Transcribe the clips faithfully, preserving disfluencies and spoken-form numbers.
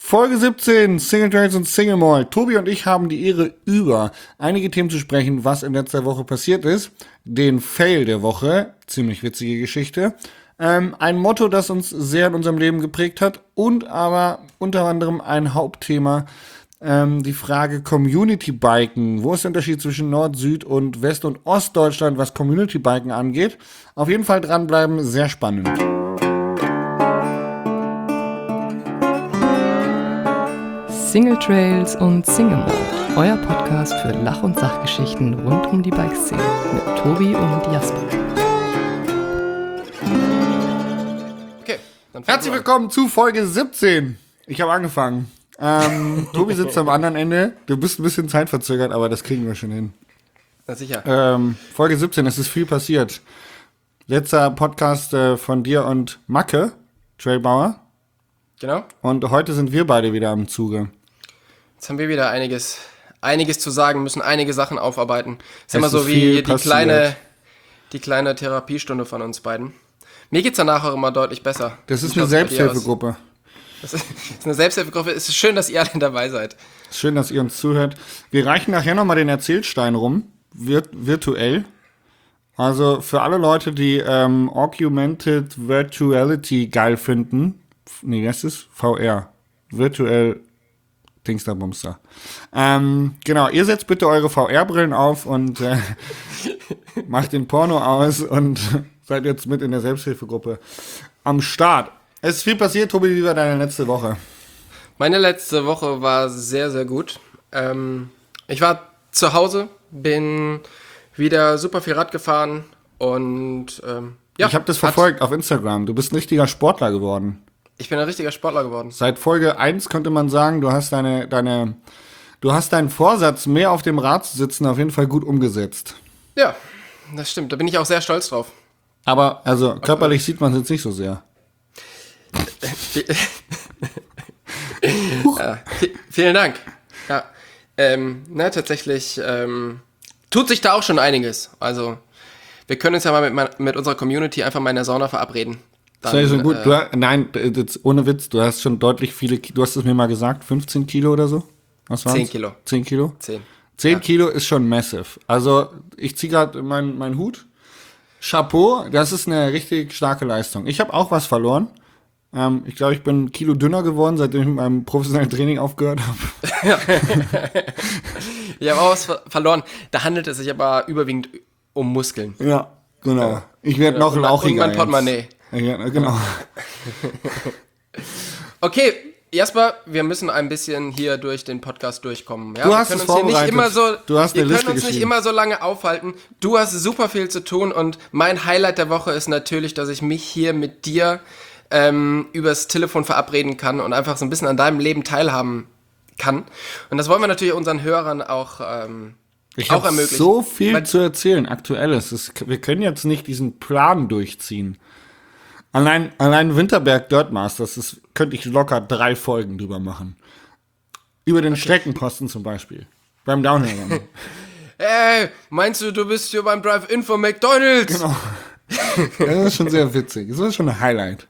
Folge siebzehn, Single Trails und Single Malt. Tobi und ich haben die Ehre, über einige Themen zu sprechen, was in letzter Woche passiert ist. Den Fail der Woche, ziemlich witzige Geschichte. Ähm, ein Motto, das uns sehr in unserem Leben geprägt hat. Und aber unter anderem ein Hauptthema, ähm, die Frage Community Biken. Wo ist der Unterschied zwischen Nord-, Süd- und West- und Ostdeutschland, was Community Biken angeht? Auf jeden Fall dranbleiben, sehr spannend. Single Trails und Single Malt, euer Podcast für Lach- und Sachgeschichten rund um die Bikeszene mit Tobi und Jasper. Okay, dann herzlich willkommen zu Folge siebzehn. Ich habe angefangen. Ähm, Tobi sitzt am anderen Ende. Du bist ein bisschen zeitverzögert, aber das kriegen wir schon hin. Na sicher. Ähm, Folge siebzehn, es ist viel passiert. Letzter Podcast äh, von dir und Macke, Trailbauer. Genau. Und heute sind wir beide wieder am Zuge. Jetzt haben wir wieder einiges, einiges zu sagen, müssen einige Sachen aufarbeiten. Ist immer so wie die kleine, die kleine Therapiestunde von uns beiden. Mir geht's danach auch immer deutlich besser. Das ist eine Selbsthilfegruppe. Das ist eine Selbsthilfegruppe. Es ist schön, dass ihr alle dabei seid. Schön, dass ihr uns zuhört. Wir reichen nachher nochmal den Erzählstein rum, virt- virtuell. Also für alle Leute, die ähm, Augmented Virtuality geil finden, nee, das ist V R, Virtuell Dingsterbumster. Ähm, genau, ihr setzt bitte eure V R-Brillen auf und äh, macht den Porno aus und seid jetzt mit in der Selbsthilfegruppe am Start. Es ist viel passiert, Tobi, wie war deine letzte Woche? Meine letzte Woche war sehr, sehr gut. Ähm, ich war zu Hause, bin wieder super viel Rad gefahren und ähm, ja. Ich habe das verfolgt auf Instagram. Du bist ein richtiger Sportler geworden. Ich bin ein richtiger Sportler geworden. Seit Folge eins könnte man sagen, du hast deine, deine, du hast deinen Vorsatz, mehr auf dem Rad zu sitzen, auf jeden Fall gut umgesetzt. Ja, das stimmt. Da bin ich auch sehr stolz drauf. Aber, also, körperlich sieht man es jetzt nicht so sehr. ja, v- vielen Dank. Ja, ähm, na, tatsächlich ähm, tut sich da auch schon einiges. Also, wir können uns ja mal mit, mein, mit unserer Community einfach mal in der Sauna verabreden. Dann, das ist so gut. Äh, du hast, nein, jetzt, ohne Witz, du hast schon deutlich viele, du hast es mir mal gesagt, fünfzehn Kilo oder so? Was war's? zehn Kilo. zehn Kilo? zehn. zehn Ja. Kilo ist schon massive. Also, ich ziehe gerade meinen mein Hut. Chapeau, das ist eine richtig starke Leistung. Ich habe auch was verloren. Ähm, ich glaube, ich bin ein Kilo dünner geworden, seitdem ich mit meinem professionellen Training aufgehört habe. Ich habe auch was ver- verloren. Da handelt es sich aber überwiegend um Muskeln. Ja, genau. Ich werde noch und, lauchiger. Und mein Portemonnaie. Ja, genau. Okay, Jasper, wir müssen ein bisschen hier durch den Podcast durchkommen. Ja? Du wir hast können es uns hier nicht vorbereitet. immer so, Du hast eine wir Liste können uns nicht geschrieben. immer so lange aufhalten. Du hast super viel zu tun und mein Highlight der Woche ist natürlich, dass ich mich hier mit dir ähm, übers Telefon verabreden kann und einfach so ein bisschen an deinem Leben teilhaben kann. Und das wollen wir natürlich unseren Hörern auch ähm, Ich auch habe ermöglichen. so viel Weil- zu erzählen, aktuelles. Es, wir können jetzt nicht diesen Plan durchziehen. Allein, allein Winterberg Dirt Masters, das könnte ich locker drei Folgen drüber machen. Über den Streckenposten zum Beispiel. Beim Downhill. Ey, meinst du, du bist hier beim Drive-In von McDonald's? Genau. Das ist schon sehr witzig. Das ist schon ein Highlight.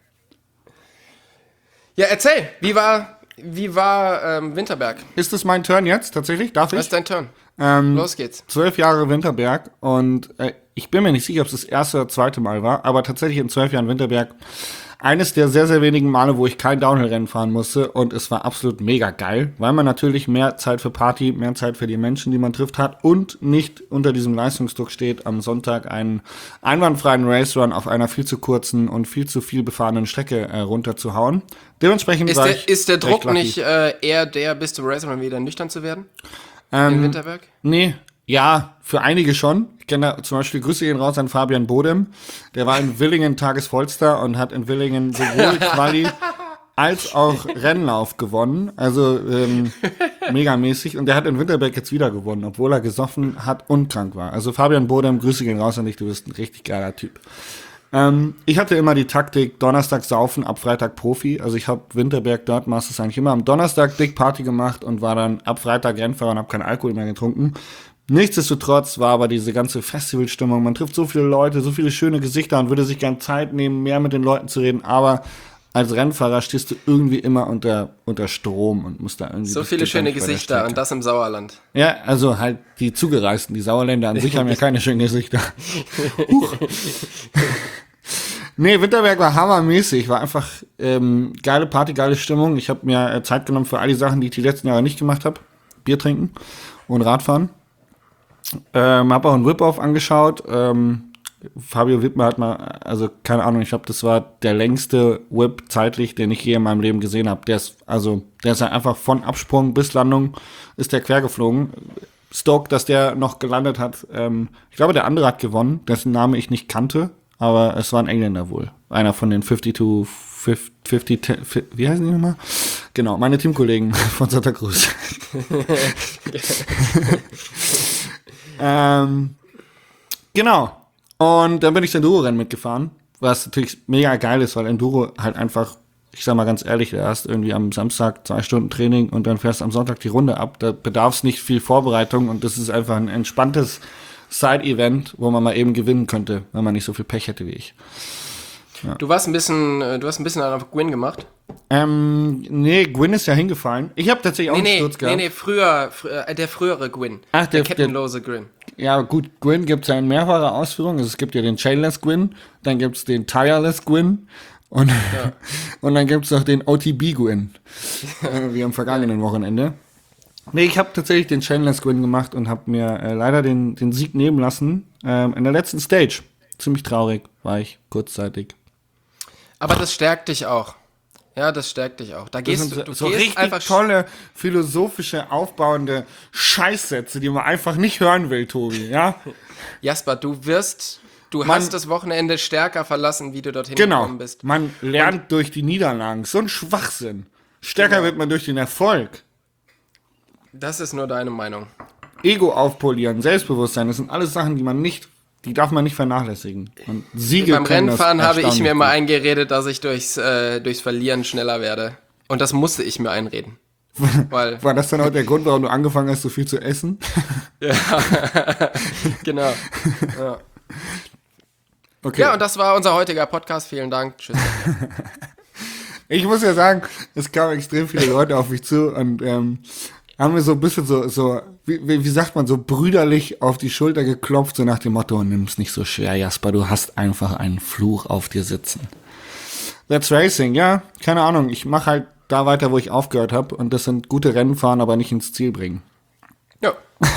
Ja, erzähl, wie war, wie war ähm, Winterberg? Ist es mein Turn jetzt tatsächlich? Darf Was ich? ist dein Turn? Ähm, Los geht's. Zwölf Jahre Winterberg und äh, ich bin mir nicht sicher, ob es das erste oder zweite Mal war, aber tatsächlich in zwölf Jahren Winterberg eines der sehr, sehr wenigen Male, wo ich kein Downhill-Rennen fahren musste und es war absolut mega geil, weil man natürlich mehr Zeit für Party, mehr Zeit für die Menschen, die man trifft, hat und nicht unter diesem Leistungsdruck steht, am Sonntag einen einwandfreien Race-Run auf einer viel zu kurzen und viel zu viel befahrenen Strecke äh, runterzuhauen. Dementsprechend Ist war der, ich ist der recht Druck lucky. nicht äh, eher der, bis zum Racing wieder nüchtern zu werden? In Ähm, Winterberg? Nee, ja, für einige schon. Ich kenne da zum Beispiel, Grüße gehen raus an Fabian Bodem. Der war in Willingen Tagesvollster und hat in Willingen sowohl Quali als auch Rennlauf gewonnen. Also ähm, megamäßig. Und der hat in Winterberg jetzt wieder gewonnen, obwohl er gesoffen hat und krank war. Also Fabian Bodem, Grüße gehen raus an dich, du bist ein richtig geiler Typ. Ähm, ich hatte immer die Taktik, Donnerstag saufen, ab Freitag Profi. Also ich habe Winterberg Dirt Masters eigentlich immer am Donnerstag dick Party gemacht und war dann ab Freitag Rennfahrer und habe keinen Alkohol mehr getrunken. Nichtsdestotrotz war aber diese ganze Festivalstimmung, man trifft so viele Leute, so viele schöne Gesichter und würde sich gern Zeit nehmen, mehr mit den Leuten zu reden, aber als Rennfahrer stehst du irgendwie immer unter, unter Strom und musst da irgendwie... So viele schöne Gesichter und das im Sauerland. Ja, also halt die Zugereisten. Die Sauerländer an sich haben ja keine schönen Gesichter. Huch. Nee, Winterberg war hammermäßig. War einfach ähm, geile Party, geile Stimmung. Ich habe mir äh, Zeit genommen für all die Sachen, die ich die letzten Jahre nicht gemacht habe. Bier trinken und Radfahren. Ähm, hab auch einen Whip-Off angeschaut. Ähm, Fabio Wittmer hat mal, also keine Ahnung, ich glaube, das war der längste Whip zeitlich, den ich je in meinem Leben gesehen habe. Der ist, also, der ist ja einfach von Absprung bis Landung ist der quer geflogen. Stoked, dass der noch gelandet hat. Ähm, ich glaube, der andere hat gewonnen, dessen Name ich nicht kannte, aber es war ein Engländer wohl. Einer von den fünfundfünfzig, fünfzig, fünfzig, wie heißen die nochmal? Genau, meine Teamkollegen von Santa Cruz. ähm, genau. Und dann bin ich das Enduro-Rennen mitgefahren, was natürlich mega geil ist, weil Enduro halt einfach, ich sag mal ganz ehrlich, du hast irgendwie am Samstag zwei Stunden Training und dann fährst am Sonntag die Runde ab. Da bedarf es nicht viel Vorbereitung und das ist einfach ein entspanntes Side-Event, wo man mal eben gewinnen könnte, wenn man nicht so viel Pech hätte wie ich. Ja. Du warst ein bisschen, du hast ein bisschen auf Gwyn gemacht. Ähm, nee, Gwyn ist ja hingefallen. Ich habe tatsächlich auch nee, einen nee, Sturz gehabt. Nee, nee, früher, früher äh, der frühere Gwyn. Ach, der, der kettenlose Gwyn. Ja, gut, Gwyn gibt es ja in mehrfacher Ausführung. Also es gibt ja den Chainless Gwyn, dann gibt es den Tireless Gwyn und, ja. und dann gibt es noch den O T B Gwyn, wie am vergangenen Wochenende. Nee, ich habe tatsächlich den Chainless Gwyn gemacht und habe mir äh, leider den, den Sieg nehmen lassen ähm, in der letzten Stage. Ziemlich traurig war ich kurzzeitig. Aber das stärkt dich auch. Ja, das stärkt dich auch. Da Das gehst sind du, so, du so gehst richtig einfach tolle, philosophische, aufbauende Scheißsätze, die man einfach nicht hören will, Tobi, ja? Jasper, du wirst, du Man- hast das Wochenende stärker verlassen, wie du dorthin Genau, gekommen bist. man lernt durch die Niederlagen. So ein Schwachsinn. Stärker Genau. wird man durch den Erfolg. Das ist nur deine Meinung. Ego aufpolieren, Selbstbewusstsein, das sind alles Sachen, die man nicht, die darf man nicht vernachlässigen. Und Siege Beim können das Rennfahren habe ich erstaunlich mir mal gut. eingeredet, dass ich durchs, äh, durchs Verlieren schneller werde. Und das musste ich mir einreden. Weil, War das dann auch der Grund, warum du angefangen hast, so viel zu essen? genau. Ja. Okay. ja, und das war unser heutiger Podcast. Vielen Dank. Tschüss. Ich muss ja sagen, es kamen extrem viele Leute auf mich zu und ähm, haben mir so ein bisschen so, so wie, wie wie sagt man, so brüderlich auf die Schulter geklopft, so nach dem Motto, nimm's nicht so schwer, Jasper, du hast einfach einen Fluch auf dir sitzen. That's Racing, ja, keine Ahnung, ich mache halt da weiter, wo ich aufgehört habe und das sind gute Rennen fahren, aber nicht ins Ziel bringen. Ja.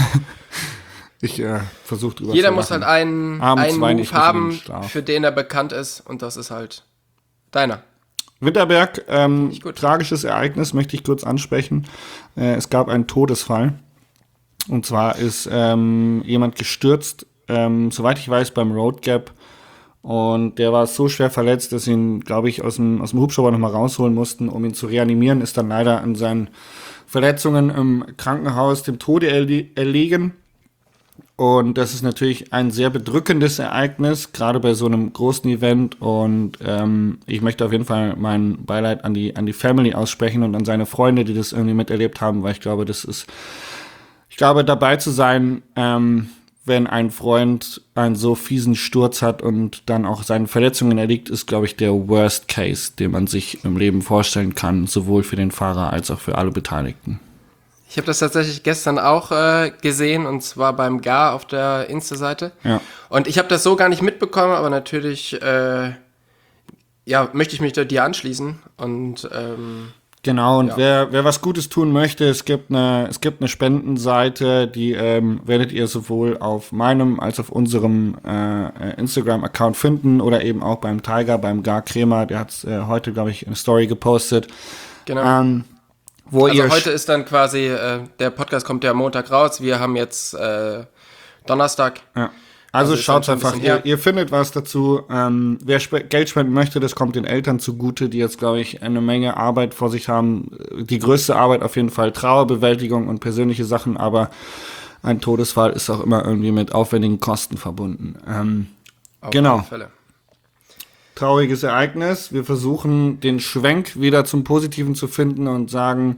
Ich äh, versuche drüber Jeder zu muss halt lachen. einen, Abends einen weine ich Move mich in haben, den Schlaf. für den er bekannt ist. Und das ist halt deiner. Winterberg, ähm, gut. tragisches Ereignis, möchte ich kurz ansprechen. Äh, es gab einen Todesfall. Und zwar ist ähm, jemand gestürzt, ähm, soweit ich weiß, beim Road Gap. Und der war so schwer verletzt, dass sie ihn, glaube ich, aus dem, aus dem Hubschrauber nochmal rausholen mussten, um ihn zu reanimieren. Ist dann leider an seinen Verletzungen im Krankenhaus dem Tode erle- erlegen. Und das ist natürlich ein sehr bedrückendes Ereignis, gerade bei so einem großen Event. Und ähm, ich möchte auf jeden Fall mein Beileid an die an die Family aussprechen und an seine Freunde, die das irgendwie miterlebt haben, weil ich glaube, das ist, ich glaube, dabei zu sein, ähm, wenn ein Freund einen so fiesen Sturz hat und dann auch seinen Verletzungen erliegt, ist, glaube ich, der Worst Case, den man sich im Leben vorstellen kann, sowohl für den Fahrer als auch für alle Beteiligten. Ich habe das tatsächlich gestern auch äh, gesehen, und zwar beim G A auf der Insta-Seite. Ja. Und ich habe das so gar nicht mitbekommen, aber natürlich äh, ja, möchte ich mich da dir anschließen. Und ähm, Genau, und Ja. wer, wer was Gutes tun möchte, es gibt eine, es gibt eine Spendenseite, die ähm, werdet ihr sowohl auf meinem als auf unserem äh, Instagram-Account finden oder eben auch beim Tiger, beim Gar Kremer, der hat äh, heute, glaube ich, eine Story gepostet. genau. Ähm, wo Also ihr heute ist dann quasi, äh, der Podcast kommt ja am Montag raus, wir haben jetzt äh, Donnerstag. Ja. Also, Also ist schaut dann schon ein einfach, bisschen ihr, her. ihr findet was dazu. Ähm, wer spe- Geld spenden möchte, das kommt den Eltern zugute, die jetzt, glaube ich, eine Menge Arbeit vor sich haben. Die größte Arbeit auf jeden Fall Trauerbewältigung und persönliche Sachen, aber ein Todesfall ist auch immer irgendwie mit aufwendigen Kosten verbunden. Ähm, Auf Genau. alle Fälle. trauriges Ereignis. Wir versuchen, den Schwenk wieder zum Positiven zu finden und sagen,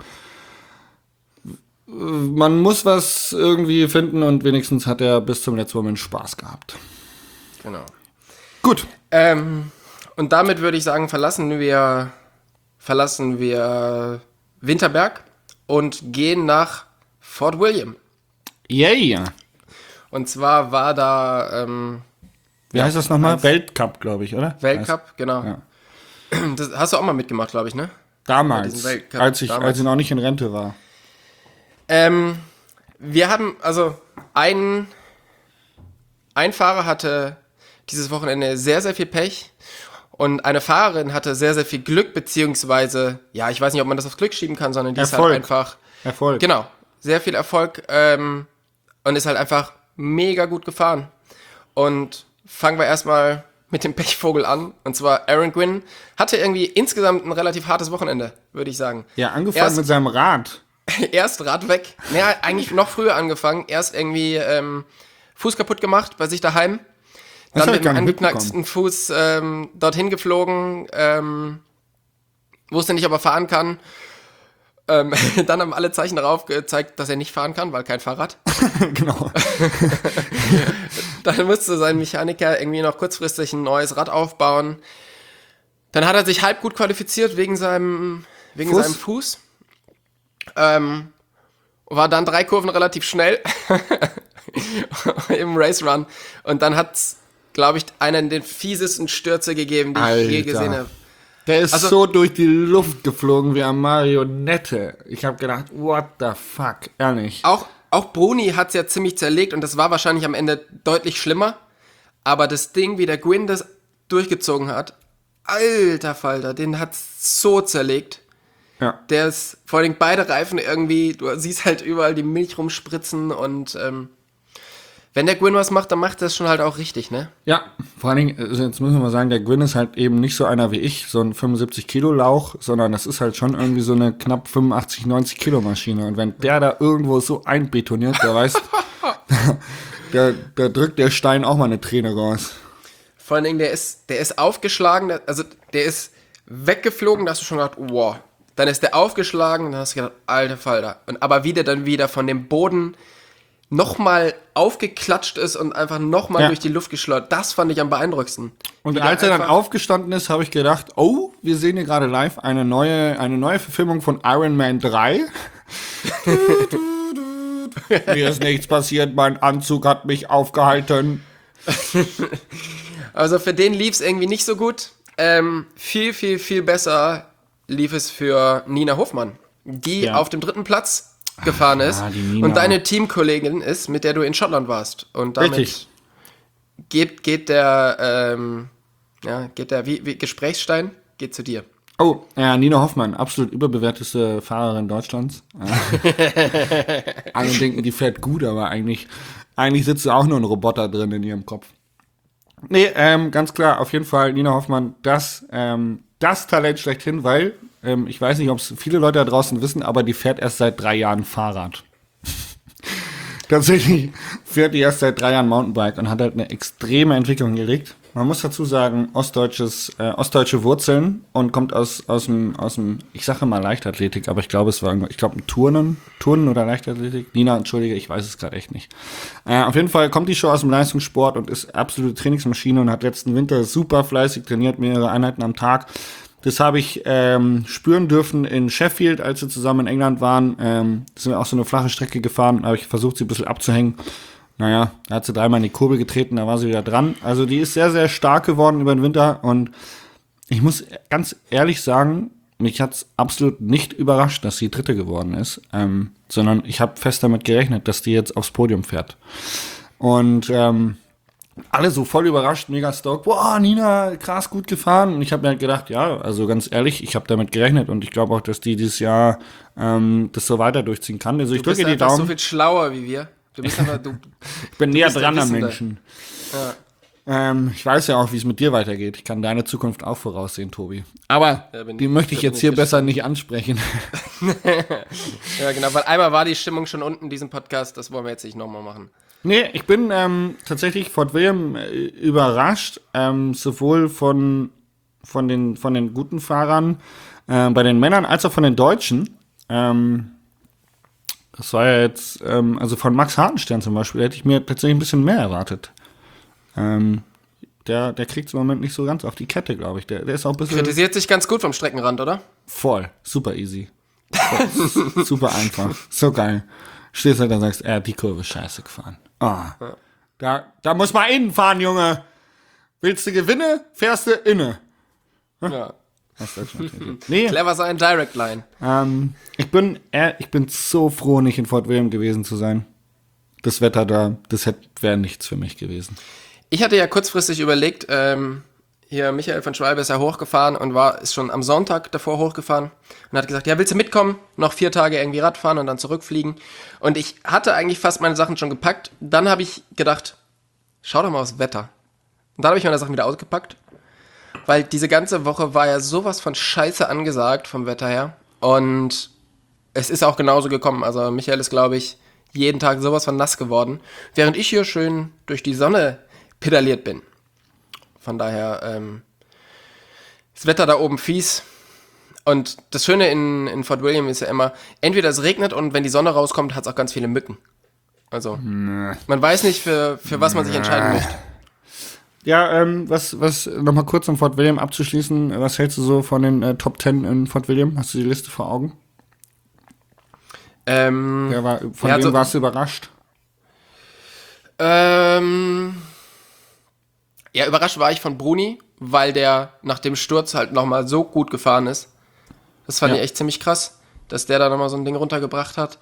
man muss was irgendwie finden und wenigstens hat er bis zum letzten Moment Spaß gehabt. Genau. Gut. Ähm, und damit würde ich sagen, verlassen wir verlassen wir Winterberg und gehen nach Fort William. Yay! Und zwar war da ähm, Wie heißt das nochmal? Weltcup, glaube ich, oder? Weltcup, genau. Ja. Das hast du auch mal mitgemacht, glaube ich, ne? Damals, Weltcup, als ich, damals. als ich noch nicht in Rente war. Ähm, wir haben, also ein, ein Fahrer hatte dieses Wochenende sehr, sehr viel Pech und eine Fahrerin hatte sehr, sehr viel Glück, beziehungsweise, ja, ich weiß nicht, ob man das auf Glück schieben kann, sondern die Erfolg. ist halt einfach, Erfolg. genau, sehr viel Erfolg ähm, und ist halt einfach mega gut gefahren. Und fangen wir erstmal mit dem Pechvogel an. Und zwar Aaron Gwin hatte irgendwie insgesamt ein relativ hartes Wochenende, würde ich sagen. Ja, angefangen Erst- mit seinem Rad. Erst Rad weg. Naja, eigentlich noch früher angefangen. Erst irgendwie ähm, Fuß kaputt gemacht bei sich daheim. Das Dann hab ich mit gar einem nicht angeknacksten Fuß ähm, dorthin geflogen. Ähm, wusste nicht, ob er fahren kann. Ähm, dann haben alle Zeichen darauf gezeigt, dass er nicht fahren kann, weil kein Fahrrad. Genau. Dann musste sein Mechaniker irgendwie noch kurzfristig ein neues Rad aufbauen. Dann hat er sich halb gut qualifiziert wegen seinem, wegen Fuß? seinem Fuß. Ähm, war dann drei Kurven relativ schnell im Race Run. Und dann hat's, glaube ich, einen der fiesesten Stürze gegeben, die ich je Alter. gesehen habe. Der ist Also- so durch die Luft geflogen wie eine Marionette. Ich habe gedacht, what the fuck? Ehrlich. Auch, auch Bruni hat's ja ziemlich zerlegt und das war wahrscheinlich am Ende deutlich schlimmer. Aber das Ding, wie der Gwin das durchgezogen hat, alter Falter, den hat's so zerlegt. Ja. Der ist, vor allem beide Reifen irgendwie, du siehst halt überall die Milch rumspritzen und ähm, wenn der Gwin was macht, dann macht er das schon halt auch richtig, ne? Ja, vor allen Dingen, also jetzt müssen wir mal sagen, der Gwin ist halt eben nicht so einer wie ich, so ein fünfundsiebzig Kilo Lauch, sondern das ist halt schon irgendwie so eine knapp fünfundachtzig, neunzig Kilo Maschine. Und wenn der da irgendwo so einbetoniert, der weiß, da, da drückt der Stein auch mal eine Träne raus. Vor allen Dingen, der ist, der ist aufgeschlagen, der- also der ist weggeflogen, da hast du schon gedacht, wow. Dann ist der aufgeschlagen und dann hast du gedacht, alter Falter. Und aber wie der dann wieder von dem Boden nochmal aufgeklatscht ist und einfach nochmal Ja. durch die Luft geschleudert. Das fand ich am beeindruckendsten. Und Wie als der er dann einfach- aufgestanden ist, habe ich gedacht, oh, wir sehen hier gerade live eine neue, eine neue Verfilmung von Iron Man drei. Mir ist nichts passiert, mein Anzug hat mich aufgehalten. Also für den lief es irgendwie nicht so gut. Ähm, viel, viel, viel besser lief es für Nina Hofmann, die Ja. auf dem dritten Platz gefahren ist die Nina. und deine Teamkollegin ist, mit der du in Schottland warst. Und damit Richtig. geht, geht der, ähm, ja, geht der wie, wie Gesprächsstein geht zu dir. Oh, ja, Nina Hoffmann, absolut überbewerteste Fahrerin Deutschlands. Ja. Alle denken, die fährt gut, aber eigentlich, eigentlich sitzt auch nur ein Roboter drin in ihrem Kopf. Nee, ähm, ganz klar, auf jeden Fall Nina Hoffmann, das, ähm, das Talent schlechthin, weil, ähm, ich weiß nicht, ob es viele Leute da draußen wissen, aber die fährt erst seit drei Jahren Fahrrad. Tatsächlich fährt die erst seit drei Jahren Mountainbike und hat halt eine extreme Entwicklung gelegt. Man muss dazu sagen, ostdeutsches, äh, ostdeutsche Wurzeln und kommt aus, aus dem, aus dem, ich sage mal Leichtathletik, aber ich glaube, es war, irgendwo- ich glaube, ein Turnen, Turnen oder Leichtathletik. Nina, entschuldige, ich weiß es gerade echt nicht. Äh, auf jeden Fall kommt die schon aus dem Leistungssport und ist absolute Trainingsmaschine und hat letzten Winter super fleißig trainiert, mehrere Einheiten am Tag. Das habe ich ähm, spüren dürfen in Sheffield, als wir zusammen in England waren. Ähm, sind wir auch so eine flache Strecke gefahren, habe ich versucht, sie ein bisschen abzuhängen. Naja, da hat sie dreimal in die Kurbel getreten, da war sie wieder dran. Also die ist sehr, sehr stark geworden über den Winter und ich muss ganz ehrlich sagen, mich hat's absolut nicht überrascht, dass sie Dritte geworden ist, ähm, sondern ich habe fest damit gerechnet, dass die jetzt aufs Podium fährt. Und ähm, alle so voll überrascht, mega stoked. Boah, Nina, krass gut gefahren. Und ich habe mir halt gedacht, ja, also ganz ehrlich, ich habe damit gerechnet und ich glaube auch, dass die dieses Jahr ähm, das so weiter durchziehen kann. Also ich Du bist drücke die einfach Daumen. so viel schlauer wie wir. Du bist einfach, du, Ich bin näher bist der dran am Wissende. Menschen. ja. Ähm, ich weiß ja auch, wie es mit dir weitergeht. Ich kann deine Zukunft auch voraussehen, Tobi. Aber Ja, bin- die möchte ich da bin jetzt ich hier gespannt. besser nicht ansprechen. ja, genau, weil einmal war die Stimmung schon unten in diesem Podcast, das wollen wir jetzt nicht nochmal machen. Nee, ich bin ähm, tatsächlich Fort William äh, überrascht, ähm, sowohl von, von, den, von den guten Fahrern äh, bei den Männern als auch von den Deutschen. Ähm, das war ja jetzt, ähm, also von Max Hartenstern zum Beispiel, hätte ich mir tatsächlich ein bisschen mehr erwartet. Ähm, Der, der kriegt es im Moment nicht so ganz auf die Kette, glaube ich. Der, der ist auch ein bisschen... Kritisiert sich ganz gut vom Streckenrand, oder? Voll. Super easy. Voll. Super einfach. So geil. Stehst halt da und sagst, er hat die Kurve scheiße gefahren. Ah. Ja. Da, da muss man innen fahren, Junge. Willst du gewinnen, fährst du inne. Hm? Ja. Hast du schon nee. Clever sein, Direct Line. Ähm, ich bin, äh, ich bin so froh, nicht in Fort William gewesen zu sein. Das Wetter da, das wäre nichts für mich gewesen. Ich hatte ja kurzfristig überlegt, ähm, hier Michael von Schwalbe ist ja hochgefahren und war ist schon am Sonntag davor hochgefahren und hat gesagt, ja, willst du mitkommen? Noch vier Tage irgendwie Radfahren und dann zurückfliegen. Und ich hatte eigentlich fast meine Sachen schon gepackt. Dann habe ich gedacht, schau doch mal aufs Wetter. Und dann habe ich meine Sachen wieder ausgepackt, weil diese ganze Woche war ja sowas von Scheiße angesagt vom Wetter her. Und es ist auch genauso gekommen. Also Michael ist, glaube ich, jeden Tag sowas von nass geworden, während ich hier schön durch die Sonne pedaliert bin. Von daher, ähm, das Wetter da oben fies. Und das Schöne in, in Fort William ist ja immer, entweder es regnet und wenn die Sonne rauskommt, hat es auch ganz viele Mücken. Also, nee. Man weiß nicht, für, für was man sich entscheiden möchte. Ja, ähm, was, was, nochmal kurz um Fort William abzuschließen, was hältst du so von den äh, Top Ten in Fort William? Hast du die Liste vor Augen? Ähm, ja, war, von ja, wem so, warst du überrascht? Ähm, ja, überrascht war ich von Bruni, weil der nach dem Sturz halt nochmal so gut gefahren ist. Das fand ja. ich echt ziemlich krass, dass der da nochmal so ein Ding runtergebracht hat.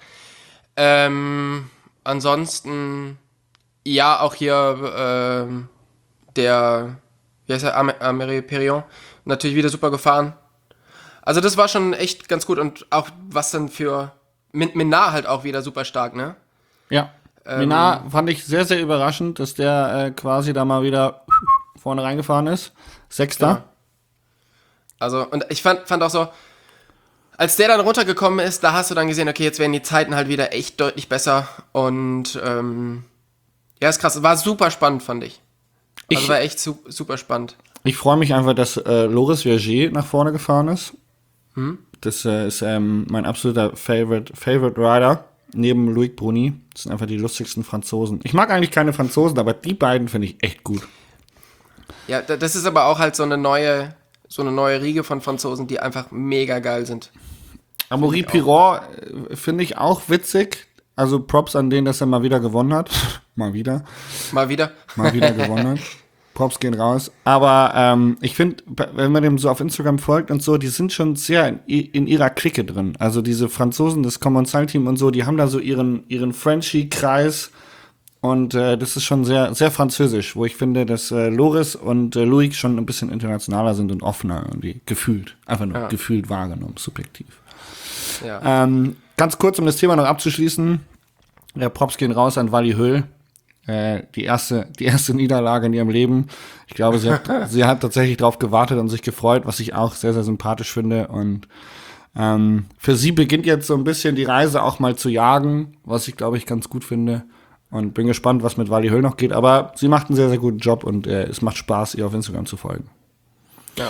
Ähm, ansonsten, ja, auch hier ähm, der, wie heißt der, Am- Améry Perrion, natürlich wieder super gefahren. Also das war schon echt ganz gut und auch was dann für Minard halt auch wieder super stark, ne? Ja, ähm, Minard fand ich sehr, sehr überraschend, dass der äh, quasi da mal wieder vorne reingefahren ist. Sechster. Ja. Also, und ich fand, fand auch so, als der dann runtergekommen ist, da hast du dann gesehen, okay, jetzt werden die Zeiten halt wieder echt deutlich besser und ähm, ja, ist krass. War super spannend, fand ich. Also ich, war echt su- super spannend. Ich freue mich einfach, dass äh, Loris Verger nach vorne gefahren ist. Hm? Das äh, ist ähm, mein absoluter Favorite, Favorite Rider, neben Loic Bruni. Das sind einfach die lustigsten Franzosen. Ich mag eigentlich keine Franzosen, aber die beiden finde ich echt gut. Ja, das ist aber auch halt so eine neue, so eine neue Riege von Franzosen, die einfach mega geil sind. Amaury Piron finde ich auch witzig. Also Props an den, dass er mal wieder gewonnen hat. mal wieder. Mal wieder. Mal wieder gewonnen hat. Props gehen raus. Aber ähm, ich finde, wenn man dem so auf Instagram folgt und so, die sind schon sehr in, in ihrer Clique drin. Also diese Franzosen, das Commensal-Team und so, die haben da so ihren, ihren Frenchie-Kreis. Und äh, das ist schon sehr, sehr französisch, wo ich finde, dass äh, Loris und äh, Loic schon ein bisschen internationaler sind und offener irgendwie gefühlt. Einfach nur ja. gefühlt wahrgenommen, subjektiv. Ja. Ähm, ganz kurz, um das Thema noch abzuschließen. Ja, Props gehen raus an Wally Höll. Äh, die erste, die erste Niederlage in ihrem Leben. Ich glaube, sie hat, sie hat tatsächlich drauf gewartet und sich gefreut, was ich auch sehr, sehr sympathisch finde. Und ähm, für sie beginnt jetzt so ein bisschen die Reise auch mal zu jagen, was ich, glaube ich, ganz gut finde. Und bin gespannt, was mit Wally Höll noch geht. Aber sie macht einen sehr, sehr guten Job und äh, es macht Spaß, ihr auf Instagram zu folgen. Ja.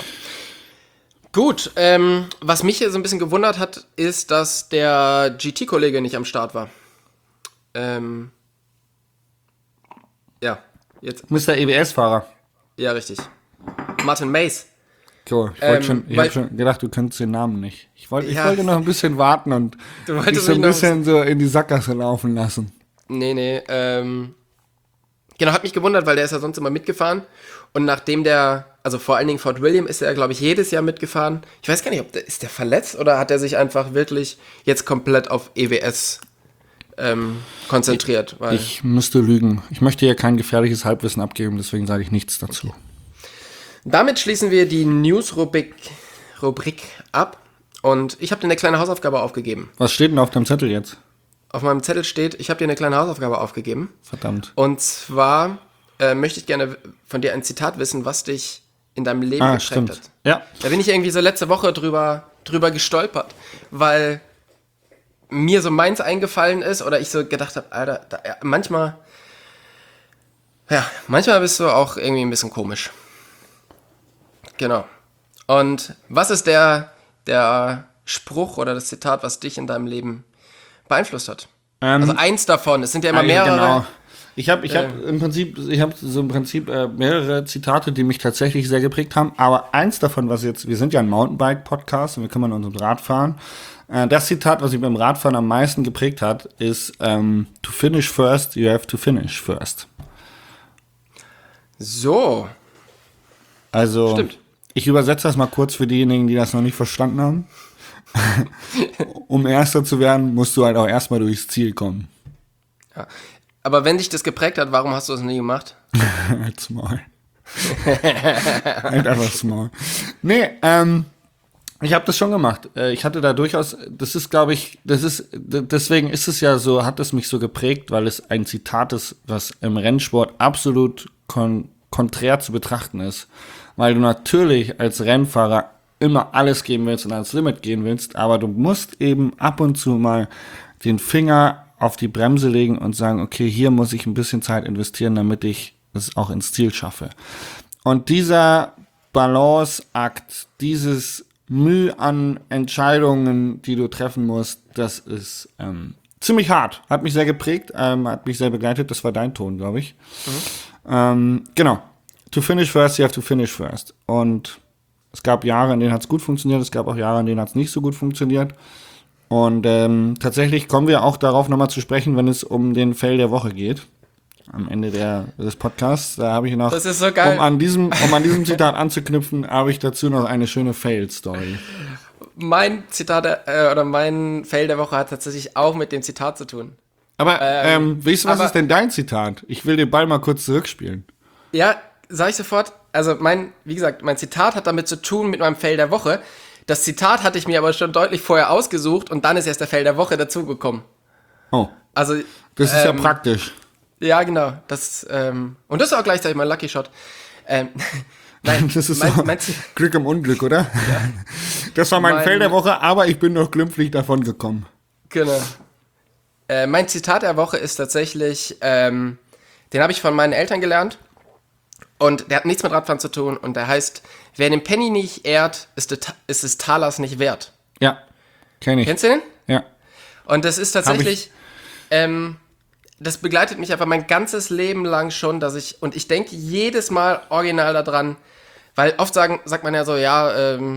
Gut, ähm, was mich hier so ein bisschen gewundert hat, ist, dass der G T-Kollege nicht am Start war. Ähm, ja, jetzt. Mister E W S-Fahrer. Ja, richtig. Martin Mays. Cool, ich, ähm, schon, ich habe schon gedacht, du könntest den Namen nicht. Ich, wollt, ich ja. wollte noch ein bisschen warten und dich so ein bisschen so in die Sackgasse laufen lassen. Nee, nee, ähm, genau, hat mich gewundert, weil der ist ja sonst immer mitgefahren und nachdem der, also vor allen Dingen Fort William ist er, glaube ich, jedes Jahr mitgefahren. Ich weiß gar nicht, ob der, ist der verletzt oder hat er sich einfach wirklich jetzt komplett auf E W S ähm, konzentriert? Weil ich müsste lügen. Ich möchte hier kein gefährliches Halbwissen abgeben, deswegen sage ich nichts dazu. Okay. Damit schließen wir die News-Rubrik Rubrik ab und ich habe dir eine kleine Hausaufgabe aufgegeben. Was steht denn auf deinem Zettel jetzt? Auf meinem Zettel steht, ich habe dir eine kleine Hausaufgabe aufgegeben. Verdammt. Und zwar äh, möchte ich gerne von dir ein Zitat wissen, was dich in deinem Leben ah, geprägt stimmt. hat. Ja. Da bin ich irgendwie so letzte Woche drüber, drüber gestolpert, weil mir so meins eingefallen ist oder ich so gedacht habe, Alter, da, ja, manchmal, ja, manchmal bist du auch irgendwie ein bisschen komisch. Genau. Und was ist der, der Spruch oder das Zitat, was dich in deinem Leben beeinflusst hat? Ähm, also eins davon, es sind ja immer ah, mehrere. Genau. Ich habe ich hab Ähm. im Prinzip, ich habe so im Prinzip äh, mehrere Zitate, die mich tatsächlich sehr geprägt haben. Aber eins davon, was jetzt, wir sind ja ein Mountainbike-Podcast und wir kümmern uns ums Radfahren. Äh, das Zitat, was mich beim Radfahren am meisten geprägt hat, ist ähm, to finish first, you have to finish first. So. Also, Stimmt. ich übersetze das mal kurz für diejenigen, die das noch nicht verstanden haben. Um Erster zu werden, musst du halt auch erstmal durchs Ziel kommen. Ja. Aber wenn dich das geprägt hat, warum hast du das nie gemacht? Halt small. Halt einfach small. Nee, ähm, ich habe das schon gemacht. Äh, Ich hatte da durchaus, das ist, glaube ich, das ist, d- deswegen ist es ja so, hat es mich so geprägt, weil es ein Zitat ist, was im Rennsport absolut kon konträr zu betrachten ist. Weil du natürlich als Rennfahrer immer alles geben willst und ans Limit gehen willst, aber du musst eben ab und zu mal den Finger auf die Bremse legen und sagen, okay, hier muss ich ein bisschen Zeit investieren, damit ich es auch ins Ziel schaffe. Und dieser Balanceakt, dieses Mühe an Entscheidungen, die du treffen musst, das ist ähm, ziemlich hart. Hat mich sehr geprägt, ähm, hat mich sehr begleitet. Das war dein Ton, glaube ich. Mhm. Ähm, genau. To finish first, you have to finish first. Und es gab Jahre, in denen hat es gut funktioniert. Es gab auch Jahre, in denen hat es nicht so gut funktioniert. Und ähm, tatsächlich kommen wir auch darauf nochmal zu sprechen, wenn es um den Fail der Woche geht. Am Ende der, des Podcasts. Da habe ich noch, Das ist so geil. um an diesem, um an diesem Zitat anzuknüpfen, habe ich dazu noch eine schöne Fail-Story. Mein Zitat äh, oder mein Fail der Woche hat tatsächlich auch mit dem Zitat zu tun. Aber ähm, Ähm, weißt du, was aber- ist denn dein Zitat? Ich will den Ball mal kurz zurückspielen. Ja, sag ich sofort. Also mein, wie gesagt, mein Zitat hat damit zu tun mit meinem Fail der Woche. Das Zitat hatte ich mir aber schon deutlich vorher ausgesucht und dann ist erst der Fail der Woche dazugekommen. Oh, Also das ist ja ähm, praktisch. Ja, genau. Das, ähm, und das ist auch gleichzeitig mein Lucky Shot. Ähm, nein, Das ist mein, so mein, Zi- Glück im Unglück, oder? Ja. Das war mein, Mein- Fail der Woche, aber ich bin noch glimpflich davon gekommen. genau. Äh, mein Zitat der Woche ist tatsächlich, ähm, den habe ich von meinen Eltern gelernt und der hat nichts mit Radfahren zu tun und der heißt, wer den Penny nicht ehrt, ist, de, ist des Talers nicht wert. Ja, kenne ich. Kennst du den? Ja. Und das ist tatsächlich, ähm, das begleitet mich einfach mein ganzes Leben lang schon, dass ich, und ich denke jedes Mal original daran, weil oft sagen, sagt man ja so, ja, ähm,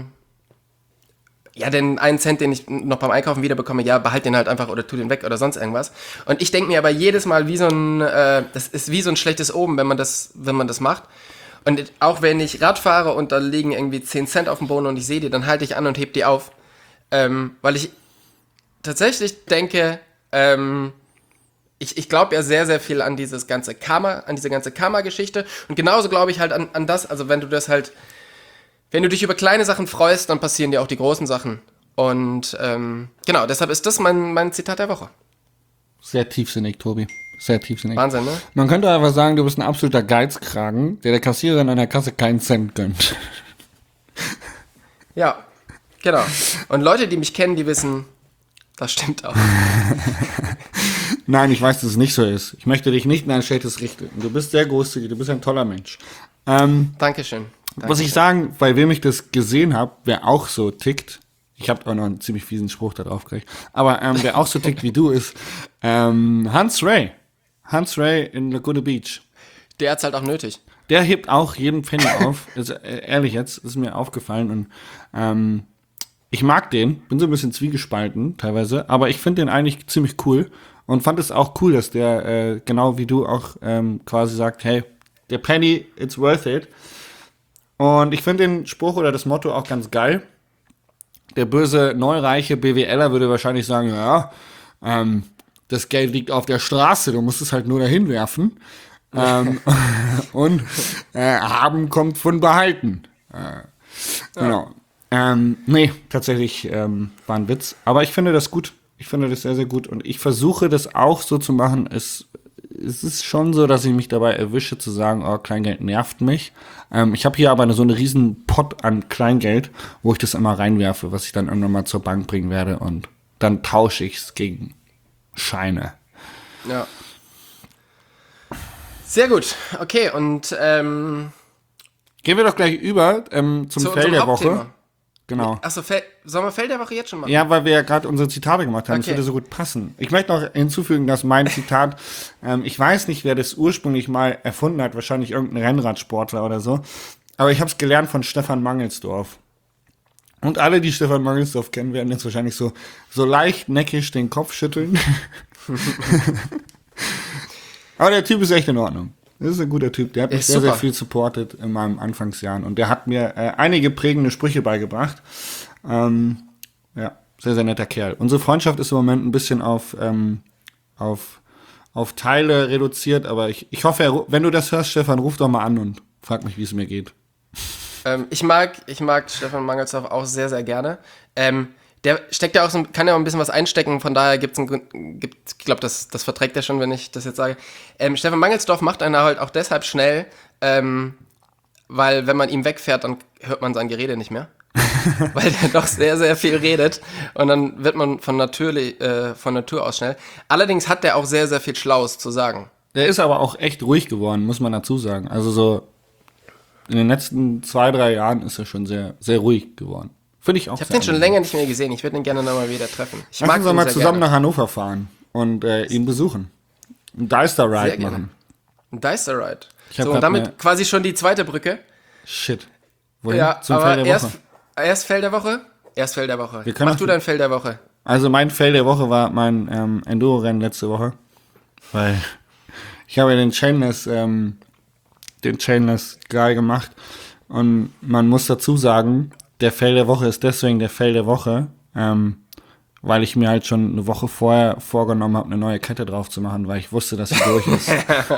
ja, den einen Cent, den ich noch beim Einkaufen wiederbekomme, ja, behalt den halt einfach oder tu den weg oder sonst irgendwas. Und ich denke mir aber jedes Mal wie so ein, äh, das ist wie so ein schlechtes Omen, wenn man das, wenn man das macht. Und auch wenn ich Rad fahre und da liegen irgendwie zehn Cent auf dem Boden und ich sehe die, dann halte ich an und heb die auf. Ähm, weil ich tatsächlich denke, ähm, ich, ich glaube ja sehr, sehr viel an dieses ganze Karma, an diese ganze Karma-Geschichte. Und genauso glaube ich halt an, an das, also wenn du das halt, wenn du dich über kleine Sachen freust, dann passieren dir auch die großen Sachen. Und ähm, genau, deshalb ist das mein, mein Zitat der Woche. Sehr tiefsinnig, Tobi. Sehr tiefsinnig. Wahnsinn, ne? Man könnte einfach sagen, du bist ein absoluter Geizkragen, der der Kassiererin an der Kasse keinen Cent gönnt. Ja, genau. Und Leute, die mich kennen, die wissen, das stimmt auch. Nein, ich weiß, dass es nicht so ist. Ich möchte dich nicht in ein schlechtes richten. Du bist sehr großzügig, du bist ein toller Mensch. Ähm, Dankeschön. was ich sagen, bei wem ich das gesehen habe, wer auch so tickt, ich habe auch noch einen ziemlich fiesen Spruch da drauf gekriegt, aber ähm, wer auch so tickt wie du ist, ähm, Hans Ray. Hans Ray in Laguna Beach. Der hat's halt auch nötig. Der hebt auch jeden Pfennig auf. Also, äh, ehrlich jetzt, ist mir aufgefallen. Und ähm, ich mag den, bin so ein bisschen zwiegespalten teilweise, aber ich finde den eigentlich ziemlich cool und fand es auch cool, dass der, äh, genau wie du auch ähm, quasi sagt, hey, der Penny, it's worth it. Und ich finde den Spruch oder das Motto auch ganz geil. Der böse, neureiche BWLer würde wahrscheinlich sagen, ja, ähm, das Geld liegt auf der Straße, du musst es halt nur dahin werfen. ähm, und äh, haben kommt von behalten. Äh, ja. Genau. Ähm, nee, tatsächlich ähm, war ein Witz. Aber ich finde das gut. Ich finde das sehr, sehr gut. Und ich versuche das auch so zu machen. Es, es ist schon so, dass ich mich dabei erwische zu sagen, oh, Kleingeld nervt mich. Ähm, ich habe hier aber eine, so einen riesen Pot an Kleingeld, wo ich das immer reinwerfe, was ich dann irgendwann mal zur Bank bringen werde. Und dann tausche ich es gegen Scheine. Ja. Sehr gut. Okay, und ähm, Gehen wir doch gleich über ähm, zum zu Fail unserem der Hauptthema. Woche. Genau. Achso, Fel- sollen wir Feld der Woche jetzt schon machen? Ja, weil wir ja gerade unsere Zitate gemacht haben. Das Okay. würde so gut passen. Ich möchte noch hinzufügen, dass mein Zitat, ähm, ich weiß nicht, wer das ursprünglich mal erfunden hat, wahrscheinlich irgendein Rennradsportler oder so, aber ich habe es gelernt von Stefan Mangelsdorf. Und alle, die Stefan Mangelsdorf kennen, werden jetzt wahrscheinlich so, so leicht neckisch den Kopf schütteln. Aber der Typ ist echt in Ordnung. Das ist ein guter Typ. Der hat mich Ist sehr, sehr super. viel supportet in meinen Anfangsjahren. Und der hat mir äh, einige prägende Sprüche beigebracht. Ähm, ja, sehr, sehr netter Kerl. Unsere Freundschaft ist im Moment ein bisschen auf, ähm, auf, auf Teile reduziert. Aber ich, ich hoffe, er, ru- wenn du das hörst, Stefan, ruf doch mal an und frag mich, wie es mir geht. Ähm, ich mag, ich mag Stefan Mangelsdorf auch sehr, sehr gerne. Ähm, der steckt ja auch so, kann ja auch ein bisschen was einstecken, von daher gibt's ein, gibt, ich glaube, das, das verträgt er schon, wenn ich das jetzt sage. Ähm, Stefan Mangelsdorf macht einen halt auch deshalb schnell, ähm, weil wenn man ihm wegfährt, dann hört man sein Gerede nicht mehr. Weil der doch sehr, sehr viel redet und dann wird man von, natürlich, äh, von Natur aus schnell. Allerdings hat der auch sehr, sehr viel Schlaues zu sagen. Der ist aber auch echt ruhig geworden, muss man dazu sagen. Also so in den letzten zwei, drei Jahren ist er schon sehr, sehr ruhig geworden. Finde ich auch. Ich habe den schon länger nicht mehr gesehen. Ich würde ihn gerne nochmal wieder treffen. Ich Lass uns doch ihn mal sehr zusammen gerne. nach Hannover fahren und äh, ihn besuchen. Ein Deister Sehr Ride gerne. machen. Ein Deister Ride. Ich hab So, grad und damit eine- quasi schon die zweite Brücke. Shit. Wohin? Ja, Zum aber Fell der erst, Woche. erst Fell der Woche? Erst Fell der Woche. Wir können Mach auch- du dein Fell der Woche. Also mein Fail der Woche war mein ähm, Enduro-Rennen letzte Woche. Weil ich habe ja den Chainless, ähm, den Chainless geil gemacht. Und man muss dazu sagen, der Fail der Woche ist deswegen der Fail der Woche, ähm, weil ich mir halt schon eine Woche vorher vorgenommen habe, eine neue Kette drauf zu machen, weil ich wusste, dass sie durch ist.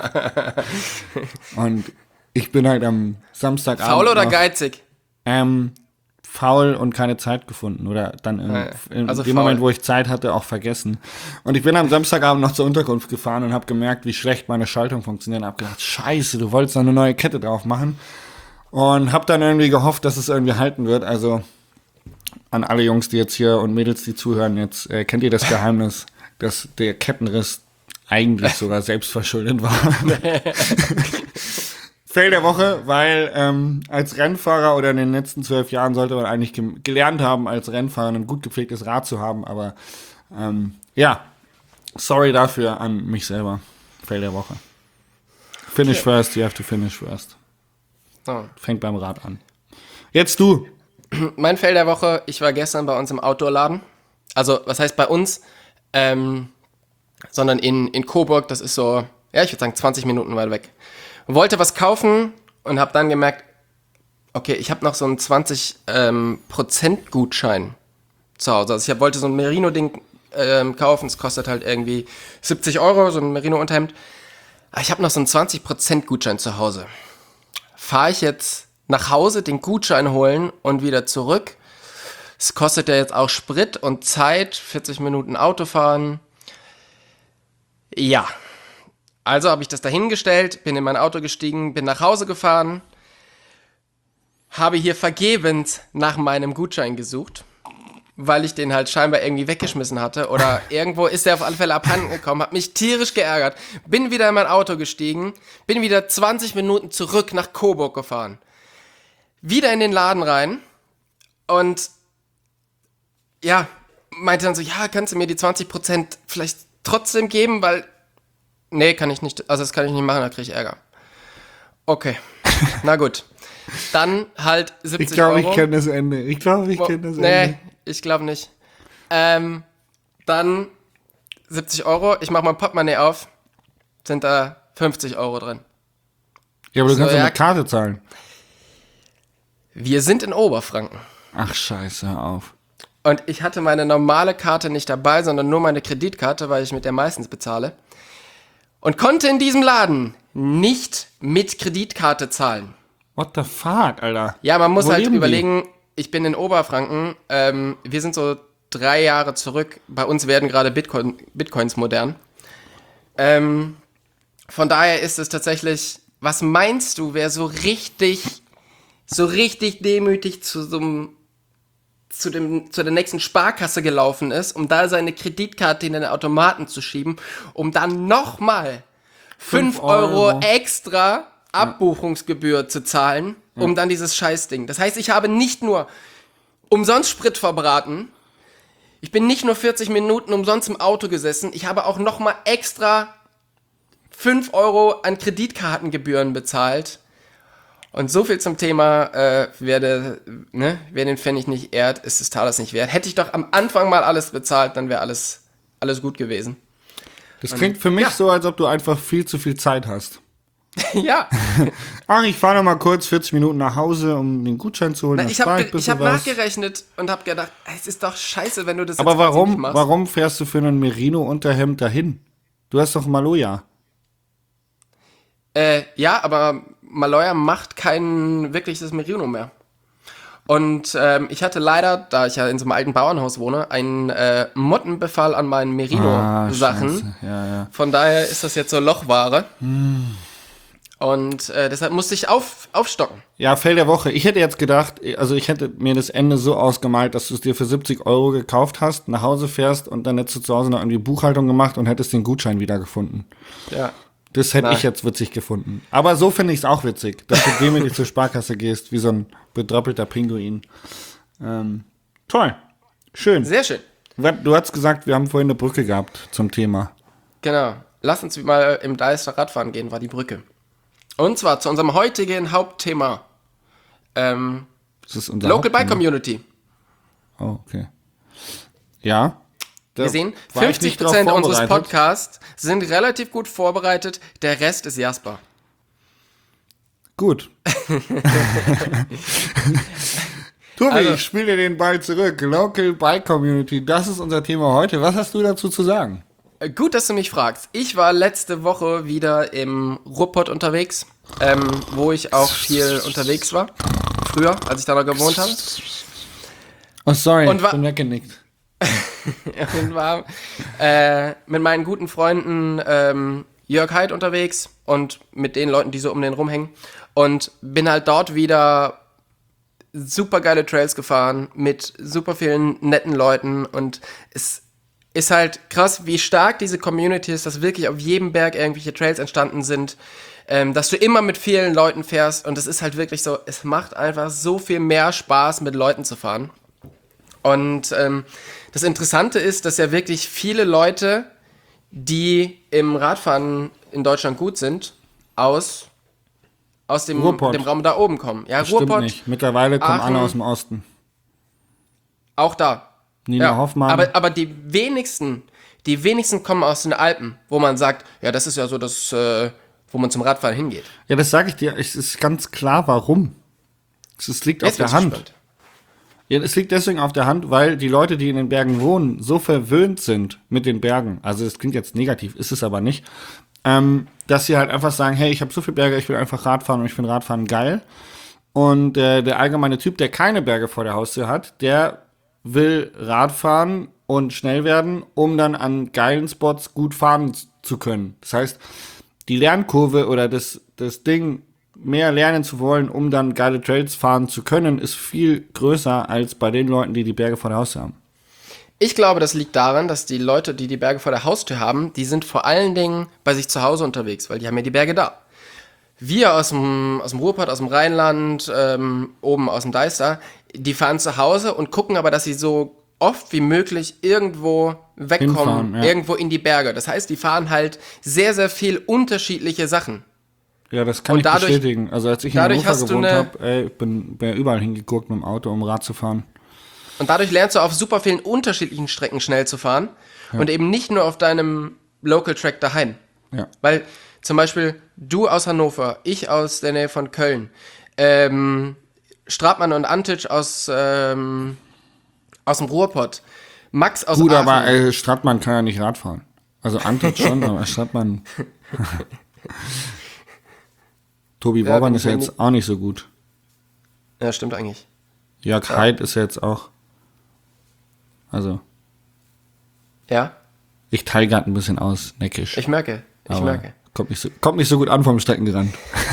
Und ich bin halt am Samstagabend Faul oder noch, geizig? Ähm, faul und keine Zeit gefunden oder dann in, Ja, in also dem faul. Moment, wo ich Zeit hatte, auch vergessen. Und ich bin am Samstagabend noch zur Unterkunft gefahren und habe gemerkt, wie schlecht meine Schaltung funktioniert und habe gedacht, scheiße, du wolltest noch eine neue Kette drauf machen. Und habe dann irgendwie gehofft, dass es irgendwie halten wird. Also an alle Jungs, die jetzt hier und Mädels, die zuhören, jetzt äh, kennt ihr das Geheimnis, dass der Kettenriss eigentlich sogar selbstverschuldet war. Fail der Woche, weil ähm, als Rennfahrer oder in den letzten zwölf Jahren sollte man eigentlich gem- gelernt haben, als Rennfahrer ein gut gepflegtes Rad zu haben. Aber ähm, ja, sorry dafür an mich selber. Fail der Woche. Finish Okay. first, you have to finish first. So. Fängt beim Rad an. Jetzt du. Mein Fell der Woche, ich war gestern bei uns im Outdoor-Laden. Also, was heißt bei uns? Ähm, sondern in, in Coburg, das ist so, ja, ich würde sagen zwanzig Minuten weit weg. Wollte was kaufen und habe dann gemerkt, okay, ich habe noch so einen zwanzig Prozent Gutschein zu Hause. Also ich hab, wollte so ein Merino-Ding ähm, kaufen, es kostet halt irgendwie siebzig Euro, so ein Merino-Unterhemd. Aber ich habe noch so einen zwanzig Prozent Gutschein zu Hause. Fahre ich jetzt nach Hause, den Gutschein holen und wieder zurück. Es kostet ja jetzt auch Sprit und Zeit, vierzig Minuten Autofahren. Ja, also habe ich das dahingestellt, bin in mein Auto gestiegen, bin nach Hause gefahren, habe hier vergebens nach meinem Gutschein gesucht, weil ich den halt scheinbar irgendwie weggeschmissen hatte oder irgendwo ist der auf alle Fälle abhanden gekommen, hat mich tierisch geärgert, bin wieder in mein Auto gestiegen, bin wieder zwanzig Minuten zurück nach Coburg gefahren, wieder in den Laden rein und ja, meinte dann so, ja, kannst du mir die zwanzig Prozent vielleicht trotzdem geben, weil, nee, kann ich nicht, also das kann ich nicht machen, da kriege ich Ärger. Okay, na gut. Dann halt siebzig Ich glaube, Euro. ich kenne das Ende. Ich glaube, ich kenne das Nee, Ende. ich glaube nicht. Ähm, dann siebzig Euro, ich mache mein Portemonnaie auf, sind da fünfzig Euro drin. Ja, aber du So, kannst ja ja. mit Karte zahlen. Wir sind in Oberfranken. Ach, scheiße, hör auf. Und ich hatte meine normale Karte nicht dabei, sondern nur meine Kreditkarte, weil ich mit der meistens bezahle. Und konnte in diesem Laden nicht mit Kreditkarte zahlen. What the fuck, Alter? Ja, man muss Wo halt leben die? überlegen, ich bin in Oberfranken, ähm, wir sind so drei Jahre zurück, bei uns werden gerade Bitcoin, Bitcoins modern. Ähm, von daher ist es tatsächlich, was meinst du, wer so richtig, so richtig demütig zu so einem, zu dem, zu der nächsten Sparkasse gelaufen ist, um da seine Kreditkarte in den Automaten zu schieben, um dann nochmal fünf Euro Euro. extra Abbuchungsgebühr zu zahlen, um dann dieses Scheißding. Das heißt, ich habe nicht nur umsonst Sprit verbraten. Ich bin nicht nur vierzig Minuten umsonst im Auto gesessen, ich habe auch nochmal extra fünf Euro an Kreditkartengebühren bezahlt. Und so viel zum Thema, äh, wer, de, ne, wer den Pfennig nicht ehrt, ist des Talers nicht wert. Hätte ich doch am Anfang mal alles bezahlt, dann wäre alles, alles gut gewesen. Das klingt für mich ja. so, als ob du einfach viel zu viel Zeit hast. Ja. Ach, ich fahre noch mal kurz vierzig Minuten nach Hause, um den Gutschein zu holen. Na, dann ich habe spar ich bisschen hab was. nachgerechnet und habe gedacht, es ist doch scheiße, wenn du das Aber jetzt quasi nicht warum, machst. warum fährst du für einen Merino-Unterhemd dahin? Du hast doch Maloja. Äh, ja, aber Maloja macht kein wirkliches Merino mehr. Und ähm, ich hatte leider, da ich ja in so einem alten Bauernhaus wohne, einen äh, Mottenbefall an meinen Merino-Sachen. Ah, ja, ja. Von daher ist das jetzt so Lochware. Hm. Und äh, deshalb musste ich auf, aufstocken. Ja, Fail der Woche. Ich hätte jetzt gedacht, also ich hätte mir das Ende so ausgemalt, dass du es dir für siebzig Euro gekauft hast, nach Hause fährst und dann hättest du zu Hause noch irgendwie Buchhaltung gemacht und hättest den Gutschein wiedergefunden. Ja. Das hätte Nein. ich jetzt witzig gefunden. Aber so finde ich es auch witzig, dass du demütig zur Sparkasse gehst, wie so ein bedröppelter Pinguin. Ähm, toll. Schön. Sehr schön. Du hast gesagt, wir haben vorhin eine Brücke gehabt zum Thema. Genau. Lass uns mal im Deister Radfahren gehen, war die Brücke. Und zwar zu unserem heutigen Hauptthema. Ähm, Das ist unser Local Bike Hauptthema. Community. Oh, okay. Ja. Da Wir sehen, war ich fünfzig nicht drauf Prozent unseres vorbereitet. Podcasts sind relativ gut vorbereitet. Der Rest ist Jasper. Gut. Tobi, Also- ich spiele dir den Ball zurück. Local Bike Community, das ist unser Thema heute. Was hast du dazu zu sagen? Äh, Gut, dass du mich fragst. Ich war letzte Woche wieder im Ruhrpott unterwegs, ähm, wo ich auch viel unterwegs war. Früher, als ich da noch gewohnt habe. Oh, sorry, Und wa- ich bin weggenickt. Und war äh, mit meinen guten Freunden ähm, Jörg Heid unterwegs und mit den Leuten, die so um den rumhängen. Und bin halt dort wieder super geile Trails gefahren mit super vielen netten Leuten. Und es ist halt krass, wie stark diese Community ist, dass wirklich auf jedem Berg irgendwelche Trails entstanden sind. Ähm, dass du immer mit vielen Leuten fährst. Und es ist halt wirklich so, es macht einfach so viel mehr Spaß, mit Leuten zu fahren. Und ähm, das Interessante ist, dass ja wirklich viele Leute, die im Radfahren in Deutschland gut sind, aus, aus dem, Ruhrpott. dem Raum da oben kommen. Ja, Stimmt Ruhrpott, nicht. Mittlerweile kommen Aachen. alle aus dem Osten. auch da. Nina Ja, Hoffmann. aber, aber die wenigsten, die wenigsten kommen aus den Alpen, wo man sagt, ja, das ist ja so das, äh, wo man zum Radfahren hingeht. Ja, das sage ich dir. Es ist ganz klar, warum. Es liegt auf Jetzt der bin's Hand. gespannt. Ja, es liegt deswegen auf der Hand, weil die Leute, die in den Bergen wohnen, so verwöhnt sind mit den Bergen. Also das klingt jetzt negativ, ist es aber nicht. Ähm, dass sie halt einfach sagen, hey, ich habe so viele Berge, ich will einfach Radfahren und ich finde Radfahren geil. Und äh, der allgemeine Typ, der keine Berge vor der Haustür hat, der will Radfahren und schnell werden, um dann an geilen Spots gut fahren zu können. Das heißt, die Lernkurve oder das, das Ding, mehr lernen zu wollen, um dann geile Trails fahren zu können, ist viel größer als bei den Leuten, die die Berge vor der Haustür haben. Ich glaube, das liegt daran, dass die Leute, die die Berge vor der Haustür haben, die sind vor allen Dingen bei sich zu Hause unterwegs, weil die haben ja die Berge da. Wir aus dem, aus dem Ruhrpott, aus dem Rheinland, ähm, oben aus dem Deister, die fahren zu Hause und gucken aber, dass sie so oft wie möglich irgendwo wegkommen, Hinfahren, ja. irgendwo in die Berge. Das heißt, die fahren halt sehr, sehr viel unterschiedliche Sachen. Ja, das kann Und ich dadurch- bestätigen. Also als ich in dadurch Hannover hast du gewohnt eine- habe, ey, ich bin, bin ja überall hingeguckt mit dem Auto, um Rad zu fahren. Und dadurch lernst du auf super vielen unterschiedlichen Strecken schnell zu fahren und eben nicht nur auf deinem Local Track daheim. Ja. Weil zum Beispiel du aus Hannover, ich aus der Nähe von Köln, ähm, Stratmann und Antic aus, ähm, aus dem Ruhrpott, Max aus Gut, Aachen. aber äh, Stadtmann kann ja nicht Rad fahren. Also Antot schon, aber Stadtmann. Tobi Ja, Worbern bin ist ja ich mir jetzt auch nicht so gut. Ja, stimmt eigentlich. Jörg Heid ist ja jetzt auch. Also, Ja, ich teile gerade ein bisschen aus, neckisch. ich merke, ich aber merke. Kommt nicht, so, kommt nicht so gut an vom Streckenrand.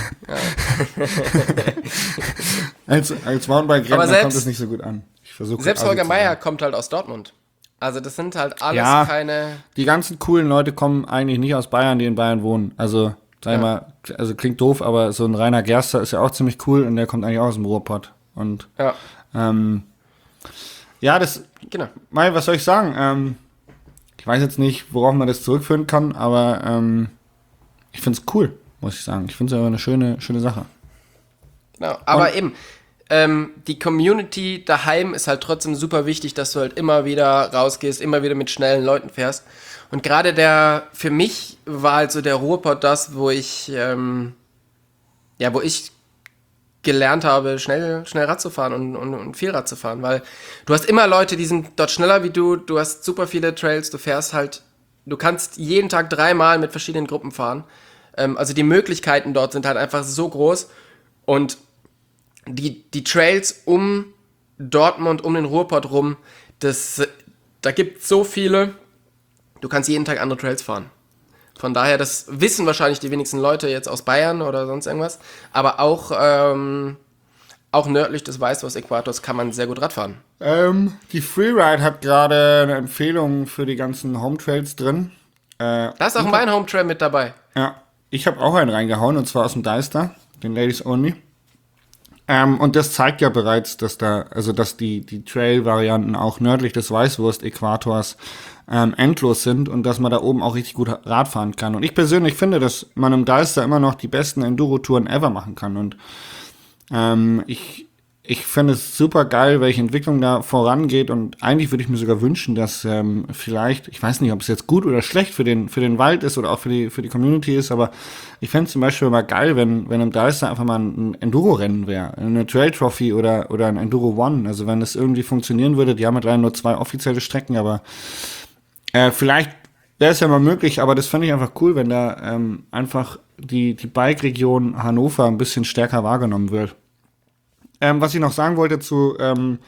als als Aber Mountainbike-Rentner selbst- kommt es nicht so gut an. Ich versuche Selbst Holger Meier kommt halt aus Dortmund. Also das sind halt alles Ja. keine... Die ganzen coolen Leute kommen eigentlich nicht aus Bayern, die in Bayern wohnen. Also, sag ich Ja. mal, also klingt doof, aber so ein Rainer Gerster ist ja auch ziemlich cool und der kommt eigentlich auch aus dem Ruhrpott. Und Ja. ähm, Ja, das, Genau. Mai, was soll ich sagen? Ähm, ich weiß jetzt nicht, worauf man das zurückführen kann, aber ähm, ich finde es cool, muss ich sagen. Ich finde es aber eine schöne, schöne Sache. Genau. Aber Und- eben, ähm, die Community daheim ist halt trotzdem super wichtig, dass du halt immer wieder rausgehst, immer wieder mit schnellen Leuten fährst. Und gerade der, für mich war halt so der Ruhrpott das, wo ich, ähm, ja, wo ich gelernt habe, schnell, schnell Rad zu fahren und, und, und viel Rad zu fahren, weil du hast immer Leute, die sind dort schneller wie du, du hast super viele Trails, du fährst halt, du kannst jeden Tag dreimal mit verschiedenen Gruppen fahren. Ähm, also die Möglichkeiten dort sind halt einfach so groß und die, die Trails um Dortmund, um den Ruhrpott rum, das, da gibt es so viele, du kannst jeden Tag andere Trails fahren. Von daher, das wissen wahrscheinlich die wenigsten Leute jetzt aus Bayern oder sonst irgendwas, aber auch, ähm, auch nördlich des Weißwurst-Äquators kann man sehr gut Rad fahren. Ähm, die Freeride hat gerade eine Empfehlung für die ganzen Home Trails drin. Äh, Da ist auch mein Home Trail mit dabei. Ja, ich habe auch einen reingehauen, und zwar aus dem Deister, den Ladies Only. Ähm, und das zeigt ja bereits, dass da, also dass die, die Trail-Varianten auch nördlich des Weißwurst-Äquators ähm, endlos sind und dass man da oben auch richtig gut Rad fahren kann. Und ich persönlich finde, dass man im Deister immer noch die besten Enduro-Touren ever machen kann. Und ähm, ich, ich finde es super geil, welche Entwicklung da vorangeht, und eigentlich würde ich mir sogar wünschen, dass ähm, vielleicht, ich weiß nicht, ob es jetzt gut oder schlecht für den für den Wald ist oder auch für die für die Community ist, aber ich fände es zum Beispiel mal geil, wenn wenn im Deister einfach mal ein Enduro-Rennen wäre, eine Trail Trophy oder oder ein Enduro One, also wenn das irgendwie funktionieren würde. Die haben halt leider nur zwei offizielle Strecken, aber äh, vielleicht wäre es ja mal möglich, aber das fände ich einfach cool, wenn da ähm, einfach die die Bike-Region Hannover ein bisschen stärker wahrgenommen wird. Ähm, was ich noch sagen wollte zu ähm,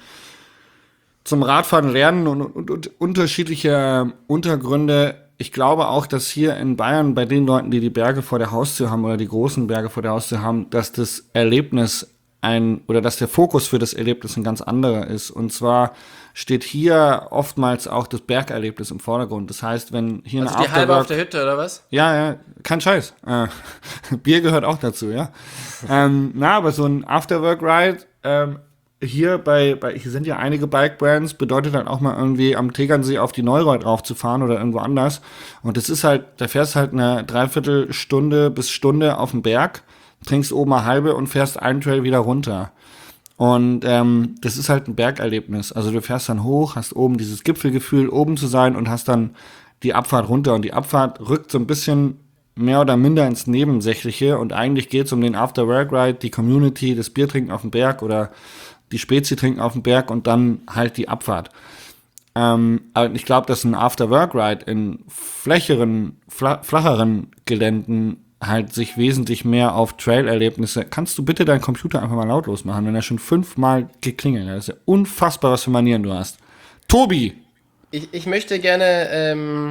zum Radfahren lernen und, und, und unterschiedliche Untergründe. Ich glaube auch, dass hier in Bayern bei den Leuten, die die Berge vor der Haustür haben oder die großen Berge vor der Haustür haben, dass das Erlebnis ein oder dass der Fokus für das Erlebnis ein ganz anderer ist. Und zwar steht hier oftmals auch das Bergerlebnis im Vordergrund. Das heißt, wenn hier Also eine die halbe Afterwork- auf der Hütte, oder was? ja, ja, kein Scheiß. Äh, Bier gehört auch dazu, ja. ähm, na, aber so ein Afterwork-Ride, ähm, hier bei, bei, hier sind ja einige Bike-Brands, bedeutet halt auch mal irgendwie am Tegernsee auf die Neureuth raufzufahren oder irgendwo anders. Und das ist halt, da fährst halt eine Dreiviertelstunde bis Stunde auf den Berg, trinkst oben eine halbe und fährst einen Trail wieder runter. Und ähm, das ist halt ein Bergerlebnis. Also du fährst dann hoch, hast oben dieses Gipfelgefühl, oben zu sein, und hast dann die Abfahrt runter. Und die Abfahrt rückt so ein bisschen mehr oder minder ins Nebensächliche. Und eigentlich geht es um den After-Work-Ride, die Community, das Bier trinken auf dem Berg oder die Spezi trinken auf dem Berg und dann halt die Abfahrt. Ähm, aber ich glaube, dass ein After-Work-Ride in flächeren, fla- flacheren Geländen halt sich wesentlich mehr auf Trail-Erlebnisse. Kannst du bitte deinen Computer einfach mal lautlos machen, wenn er schon fünfmal geklingelt hat? Das ist ja unfassbar, was für Manieren du hast. Tobi! Ich, ich möchte gerne ähm,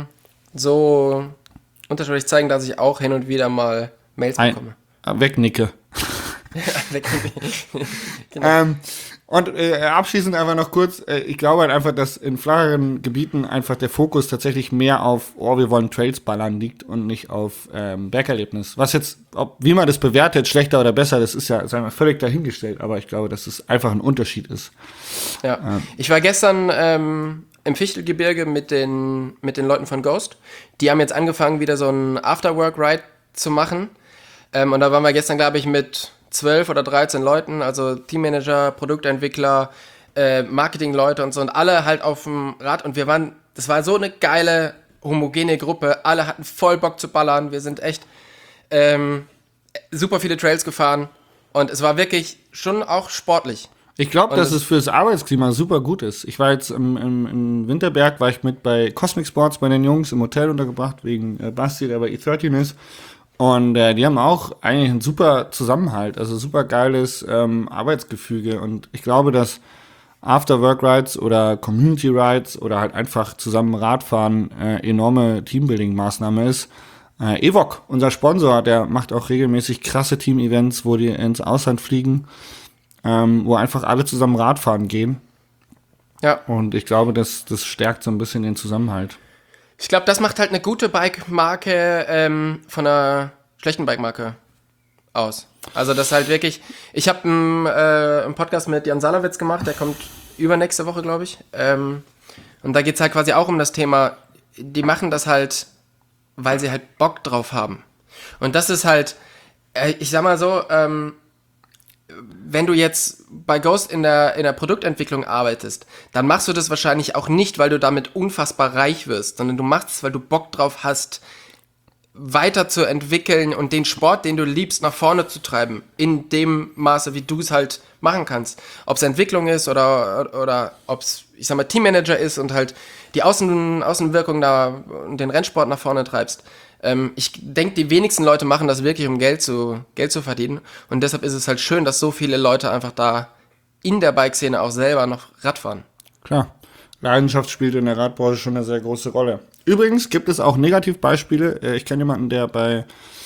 so unterschiedlich zeigen, dass ich auch hin und wieder mal Mails Ein, bekomme. wegnicke. Weg- genau. Ähm, und äh, abschließend einfach noch kurz, äh, ich glaube halt einfach, dass in flacheren Gebieten einfach der Fokus tatsächlich mehr auf, oh, wir wollen Trails ballern liegt und nicht auf ähm, Bergerlebnis. Was jetzt, ob, wie man das bewertet, schlechter oder besser, das ist ja, sagen wir, völlig dahingestellt, aber ich glaube, dass es einfach ein Unterschied ist. Ja. Ich war gestern ähm, im Fichtelgebirge mit den, mit den Leuten von Ghost. Die haben jetzt angefangen, wieder so einen Afterwork-Ride zu machen. Ähm, und da waren wir gestern, glaube ich, mit zwölf oder dreizehn Leuten, also Teammanager, Produktentwickler, äh, Marketingleute und so, und alle halt auf dem Rad. Und wir waren, das war so eine geile, homogene Gruppe. Alle hatten voll Bock zu ballern. Wir sind echt ähm, super viele Trails gefahren. Und es war wirklich schon auch sportlich. Ich glaube, Und dass das- es fürs Arbeitsklima super gut ist. Ich war jetzt im, im, im Winterberg, war ich mit bei Cosmic Sports bei den Jungs im Hotel untergebracht, wegen äh, Basti, der bei E dreizehn ist. Und äh, die haben auch eigentlich einen super Zusammenhalt, also super geiles ähm, Arbeitsgefüge. Und ich glaube, dass After-Work-Rides oder Community-Rides oder halt einfach zusammen Radfahren äh, enorme Teambuilding-Maßnahme ist. Äh, Evok, unser Sponsor, der macht auch regelmäßig krasse Team-Events, wo die ins Ausland fliegen, ähm, wo einfach alle zusammen Radfahren gehen. Ja. Und ich glaube, das, das stärkt so ein bisschen den Zusammenhalt. Ich glaube, das macht halt eine gute Bike-Marke ähm, von einer schlechten Bike-Marke aus. Also das halt wirklich, ich habe einen, äh, einen Podcast mit Jan Salowitz gemacht, der kommt übernächste Woche, glaube ich. Ähm, und da geht es halt quasi auch um das Thema, die machen das halt, weil sie halt Bock drauf haben. Und das ist halt, äh, ich sag mal so, ähm, wenn du jetzt bei Ghost in der, in der Produktentwicklung arbeitest, dann machst du das wahrscheinlich auch nicht, weil du damit unfassbar reich wirst, sondern du machst es, weil du Bock drauf hast, weiterzuentwickeln und den Sport, den du liebst, nach vorne zu treiben, in dem Maße, wie du es halt machen kannst. Ob es Entwicklung ist oder, oder ob es, ich sag mal, Teammanager ist und halt die Außen, Außenwirkung da und den Rennsport nach vorne treibst. Ähm, ich denke, die wenigsten Leute machen das wirklich, um Geld zu, Geld zu verdienen. Und deshalb ist es halt schön, dass so viele Leute einfach da in der Bike-Szene auch selber noch Rad fahren. Klar, Leidenschaft spielt in der Radbranche schon eine sehr große Rolle. Übrigens gibt es auch Negativbeispiele. Ich kenne jemanden, der bei,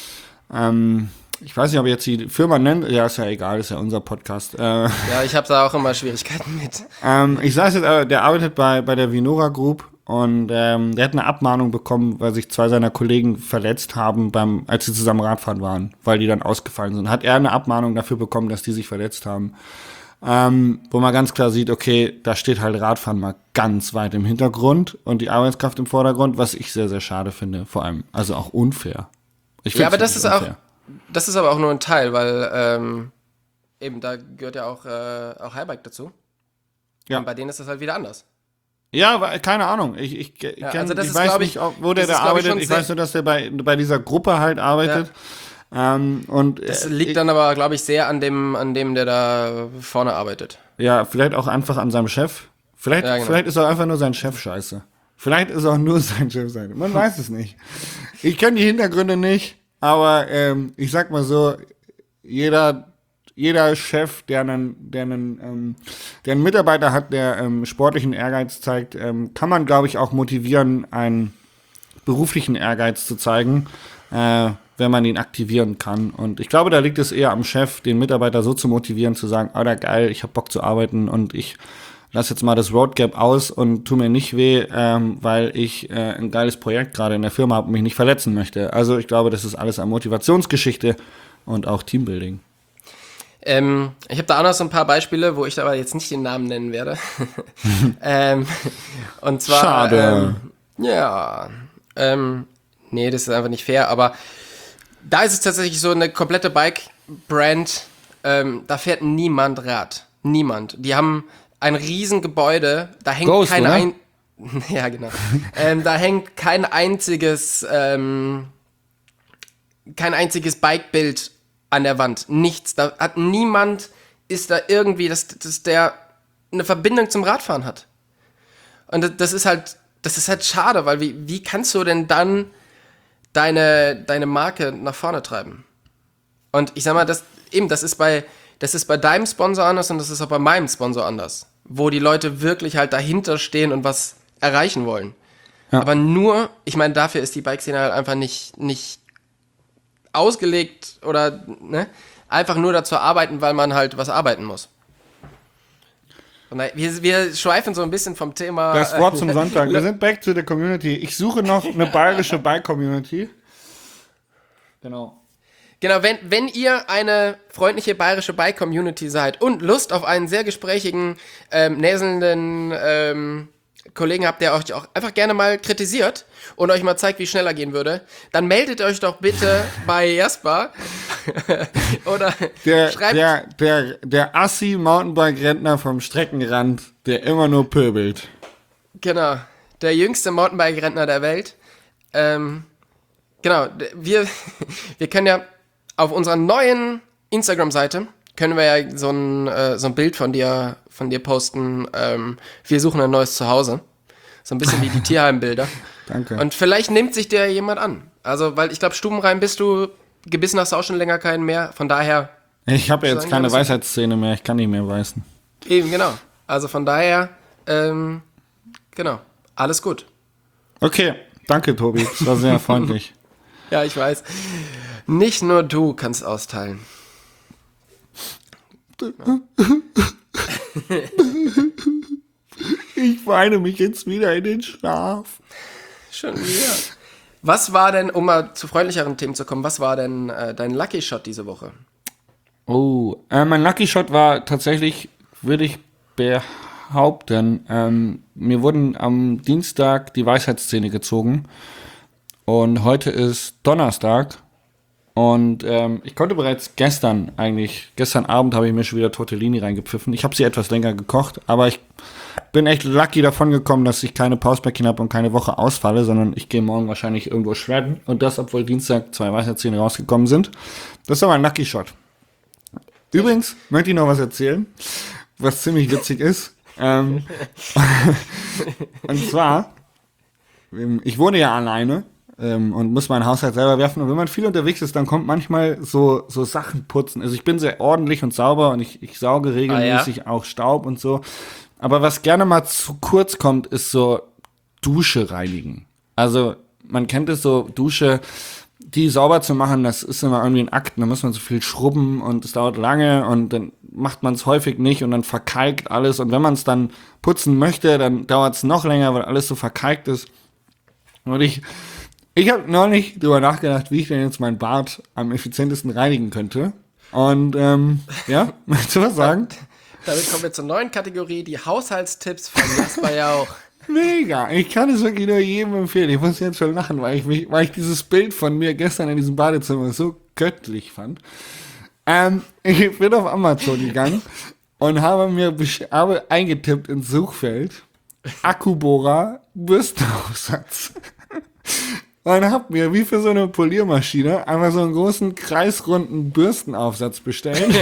ähm, ich weiß nicht, ob ich jetzt die Firma nennt. Ja, ist ja egal, ist ja unser Podcast. Äh, Ja, ich habe da auch immer Schwierigkeiten mit. ähm, ich sage jetzt, äh, der arbeitet bei, bei der Vinora Group und ähm, der hat eine Abmahnung bekommen, weil sich zwei seiner Kollegen verletzt haben, beim, als sie zusammen Radfahren waren, weil die dann ausgefallen sind. Hat er eine Abmahnung dafür bekommen, dass die sich verletzt haben. Ähm, wo man ganz klar sieht, okay, da steht halt Radfahren mal ganz weit im Hintergrund und die Arbeitskraft im Vordergrund, was ich sehr, sehr schade finde, vor allem. Also auch unfair. Ich Ja, aber das ist unfair. auch, das ist aber auch nur ein Teil, weil ähm, eben da gehört ja auch, äh, auch Highbike dazu. Ja. Und bei denen ist das halt wieder anders. Ja, weil- keine Ahnung. Ich, ich, ich, Ja, kenn, also das ich ist, weiß glaub nicht, ich- ob- wo der das da ist, glaub ich, arbeitet. schon Ich sehr- weiß nur, dass der bei, bei dieser Gruppe halt arbeitet. Ähm, und Das äh, liegt dann aber, glaube ich, sehr an dem, an dem, der da vorne arbeitet. ja, vielleicht auch einfach an seinem Chef. Vielleicht, Ja, genau. vielleicht ist auch einfach nur sein Chef scheiße. Vielleicht ist auch nur sein Chef scheiße. Man weiß es nicht. Ich kenne die Hintergründe nicht, aber ähm, ich sag mal so, jeder, jeder Chef, der einen, der einen, ähm, der einen Mitarbeiter hat, der ähm, sportlichen Ehrgeiz zeigt, ähm, kann man, glaube ich, auch motivieren, einen beruflichen Ehrgeiz zu zeigen, äh, wenn man ihn aktivieren kann. Und ich glaube, da liegt es eher am Chef, den Mitarbeiter so zu motivieren, zu sagen, Alter, geil, ich hab Bock zu arbeiten und ich lass jetzt mal das Roadgap aus und tu mir nicht weh, ähm, weil ich äh, ein geiles Projekt gerade in der Firma habe und mich nicht verletzen möchte. Also ich glaube, das ist alles eine Motivationsgeschichte und auch Teambuilding. Ähm, ich habe da auch noch so ein paar Beispiele, wo ich aber jetzt nicht den Namen nennen werde. ähm, und zwar. Schade. Ähm, ja. Ähm, nee, das ist einfach nicht fair, aber da ist es tatsächlich so eine komplette Bike-Brand, ähm, da fährt niemand Rad. Niemand. Die haben ein Riesengebäude, da hängt Ghost, kein oder? ein. Ja, genau. ähm, da hängt kein einziges, ähm, kein einziges Bike-Bild an der Wand. Nichts. Da hat niemand, ist da irgendwie, dass, dass der eine Verbindung zum Radfahren hat. Und das, das ist halt, das ist halt schade, weil wie, wie kannst du denn dann deine, deine Marke nach vorne treiben? Und ich sag mal, das, eben, das ist bei, das ist bei deinem Sponsor anders und das ist auch bei meinem Sponsor anders. Wo die Leute wirklich halt dahinter stehen und was erreichen wollen. Ja. Aber nur, ich meine, dafür ist die Bike-Szene halt einfach nicht, nicht ausgelegt oder, ne, einfach nur dazu arbeiten, weil man halt was arbeiten muss. Und da, wir, wir schweifen so ein bisschen vom Thema. Das Wort zum Sonntag. Wir sind back to the community. Ich suche noch eine bayerische Bike-Community. Genau. Genau, wenn, wenn ihr eine freundliche bayerische Bike-Community seid und Lust auf einen sehr gesprächigen, ähm, näselnden ähm, Kollegen habt, der euch auch einfach gerne mal kritisiert und euch mal zeigt, wie schneller gehen würde, dann meldet euch doch bitte bei Jasper oder Der, schreibt... der, der, der Assi-Mountainbike-Rentner vom Streckenrand, der immer nur pöbelt. Genau, der jüngste Mountainbike-Rentner der Welt. Ähm, genau, d- wir, wir können ja auf unserer neuen Instagram-Seite können wir ja so ein, äh, so ein Bild von dir, von dir posten. Ähm, wir suchen ein neues Zuhause. So ein bisschen wie die Tierheimbilder. Danke. Und vielleicht nimmt sich dir jemand an. Also, weil ich glaube, stubenrein bist du, gebissen hast du auch schon länger keinen mehr. Von daher, Ich habe ja jetzt Sagen keine wir das- Weisheitsszene mehr, ich kann nicht mehr weißen. eben genau. Also von daher, ähm, genau, alles gut. Okay, danke Tobi, das war sehr freundlich. Ja, ich weiß. Nicht nur du kannst austeilen. Ich weine mich jetzt wieder in den Schlaf. Schon wieder. Was war denn, um mal zu freundlicheren Themen zu kommen, was war denn äh, dein Lucky Shot diese Woche? Oh, äh, mein Lucky Shot war tatsächlich, würde ich behaupten. Ähm, mir wurden am Dienstag die Weisheitszähne gezogen und heute ist Donnerstag und ähm, ich konnte bereits gestern eigentlich, gestern Abend habe ich mir schon wieder Tortellini reingepfiffen. Ich habe sie etwas länger gekocht, aber ich bin echt lucky davon gekommen, dass ich keine Pausbäckchen habe und keine Woche ausfalle, sondern ich gehe morgen wahrscheinlich irgendwo shredden und das, obwohl Dienstag zwei Weisheitszähne rausgekommen sind. Das ist aber ein Lucky Shot. Übrigens möchte ich noch was erzählen, was ziemlich witzig ist. Ähm, und zwar, ich wohne ja alleine ähm, und muss meinen Haushalt selber werfen. Und wenn man viel unterwegs ist, dann kommt manchmal so so Sachen putzen. Also ich bin sehr ordentlich und sauber und ich, ich sauge regelmäßig ah, ja? auch Staub und so. Aber was gerne mal zu kurz kommt, ist so Dusche reinigen. Also man kennt es so, Dusche, die sauber zu machen, das ist immer irgendwie ein Akt. Da muss man so viel schrubben und es dauert lange und dann macht man es häufig nicht und dann verkalkt alles. Und wenn man es dann putzen möchte, dann dauert es noch länger, weil alles so verkalkt ist. Und ich, ich habe neulich drüber nachgedacht, wie ich denn jetzt mein Bad am effizientesten reinigen könnte. Und ähm, ja, möchtest du was sagen? Damit kommen wir zur neuen Kategorie, die Haushaltstipps von Jasper Jauch. Mega, ich kann es wirklich nur jedem empfehlen. Ich muss jetzt schon lachen, weil ich mich, weil ich dieses Bild von mir gestern in diesem Badezimmer so göttlich fand. Ähm, ich bin auf Amazon gegangen und habe mir habe eingetippt ins Suchfeld Akkubohrer Bürstenaufsatz. Und hab mir wie für so eine Poliermaschine einfach so einen großen kreisrunden Bürstenaufsatz bestellt.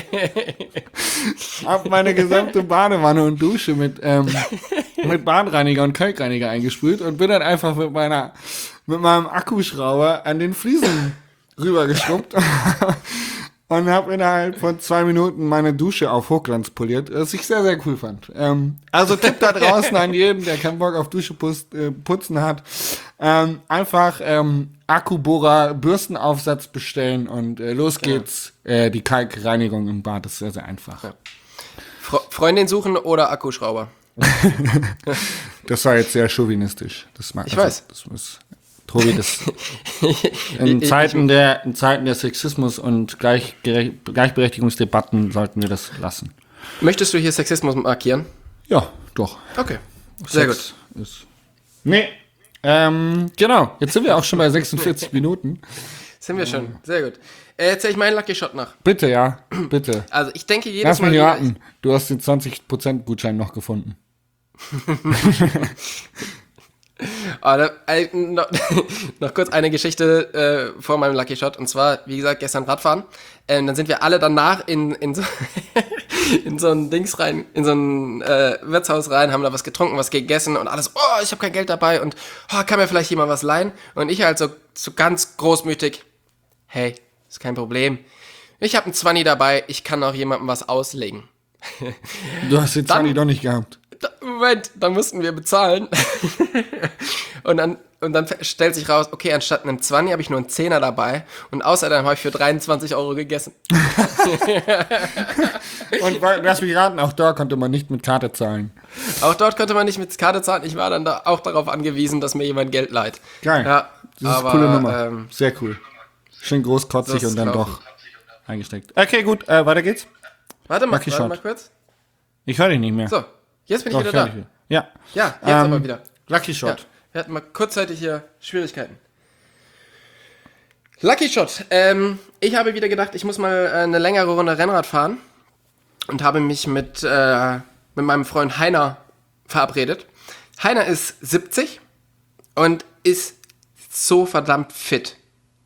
Hab meine gesamte Badewanne und Dusche mit ähm, mit Badreiniger und Kalkreiniger eingesprüht und bin dann einfach mit meiner mit meinem Akkuschrauber an den Fliesen rübergeschrubbt und habe innerhalb von zwei Minuten meine Dusche auf Hochglanz poliert, was ich sehr, sehr cool fand. Ähm, also Tipp da draußen an jeden, der keinen Bock auf Dusche putz, äh, putzen hat, ähm, einfach ähm, Akkubohrer Bürstenaufsatz bestellen und äh, los geht's. Ja. Äh, die Kalkreinigung im Bad ist sehr, sehr einfach. Ja. Fre- Freundin suchen oder Akkuschrauber? Das war jetzt sehr chauvinistisch. Das mag, ich also, weiß. Das muss, Tobi, das in Zeiten der in Zeiten der Sexismus und Gleichgere- Gleichberechtigungsdebatten sollten wir das lassen. Möchtest du hier Sexismus markieren? Ja, doch. Okay, sehr Sex gut. Ist nee, ähm, genau. Jetzt sind wir auch schon bei sechsundvierzig Minuten. Sind wir schon, sehr gut. Äh, erzähl ich meinen Lucky Shot nach. Bitte, ja, bitte. Also ich denke jedes Lass Mal... mich raten, du hast den zwanzig Prozent Gutschein noch gefunden. Oh, da, äh, noch, noch kurz eine Geschichte äh, vor meinem Lucky Shot. Und zwar, wie gesagt, gestern Radfahren. Ähm, dann sind wir alle danach in, in, so, in so ein Dings rein, in so ein äh, Wirtshaus rein, haben da was getrunken, was gegessen und alles, oh, ich habe kein Geld dabei und oh, kann mir vielleicht jemand was leihen? Und ich halt so, so ganz großmütig, hey, ist kein Problem. Ich habe einen Zwanni dabei, ich kann auch jemandem was auslegen. Du hast den Zwanni doch nicht gehabt. Da, Moment, dann mussten wir bezahlen. und dann und dann stellt sich raus, okay, anstatt einem zwanzig habe ich nur einen Zehner dabei und außerdem habe ich für dreiundzwanzig Euro gegessen. Und lass mich raten, auch da konnte man nicht mit Karte zahlen. Auch dort konnte man nicht mit Karte zahlen. Ich war dann da auch darauf angewiesen, dass mir jemand Geld leiht. Geil. Ja, das ist aber, eine coole Nummer. Ähm, Sehr cool. Schön großkotzig und dann laufen. doch eingesteckt. Okay, gut, äh, weiter geht's. Warte mal, Lucky warte Shot. mal kurz. Ich höre dich nicht mehr. So, jetzt bin Doch, ich wieder ich da. dich wieder. Ja. Ja, jetzt ähm, aber wieder. Lucky Shot. Ja, wir hatten mal kurzzeitig hier Schwierigkeiten. Lucky Shot. Ähm, ich habe wieder gedacht, ich muss mal äh, eine längere Runde Rennrad fahren und habe mich mit, äh, mit meinem Freund Heiner verabredet. Heiner ist siebzig und ist so verdammt fit.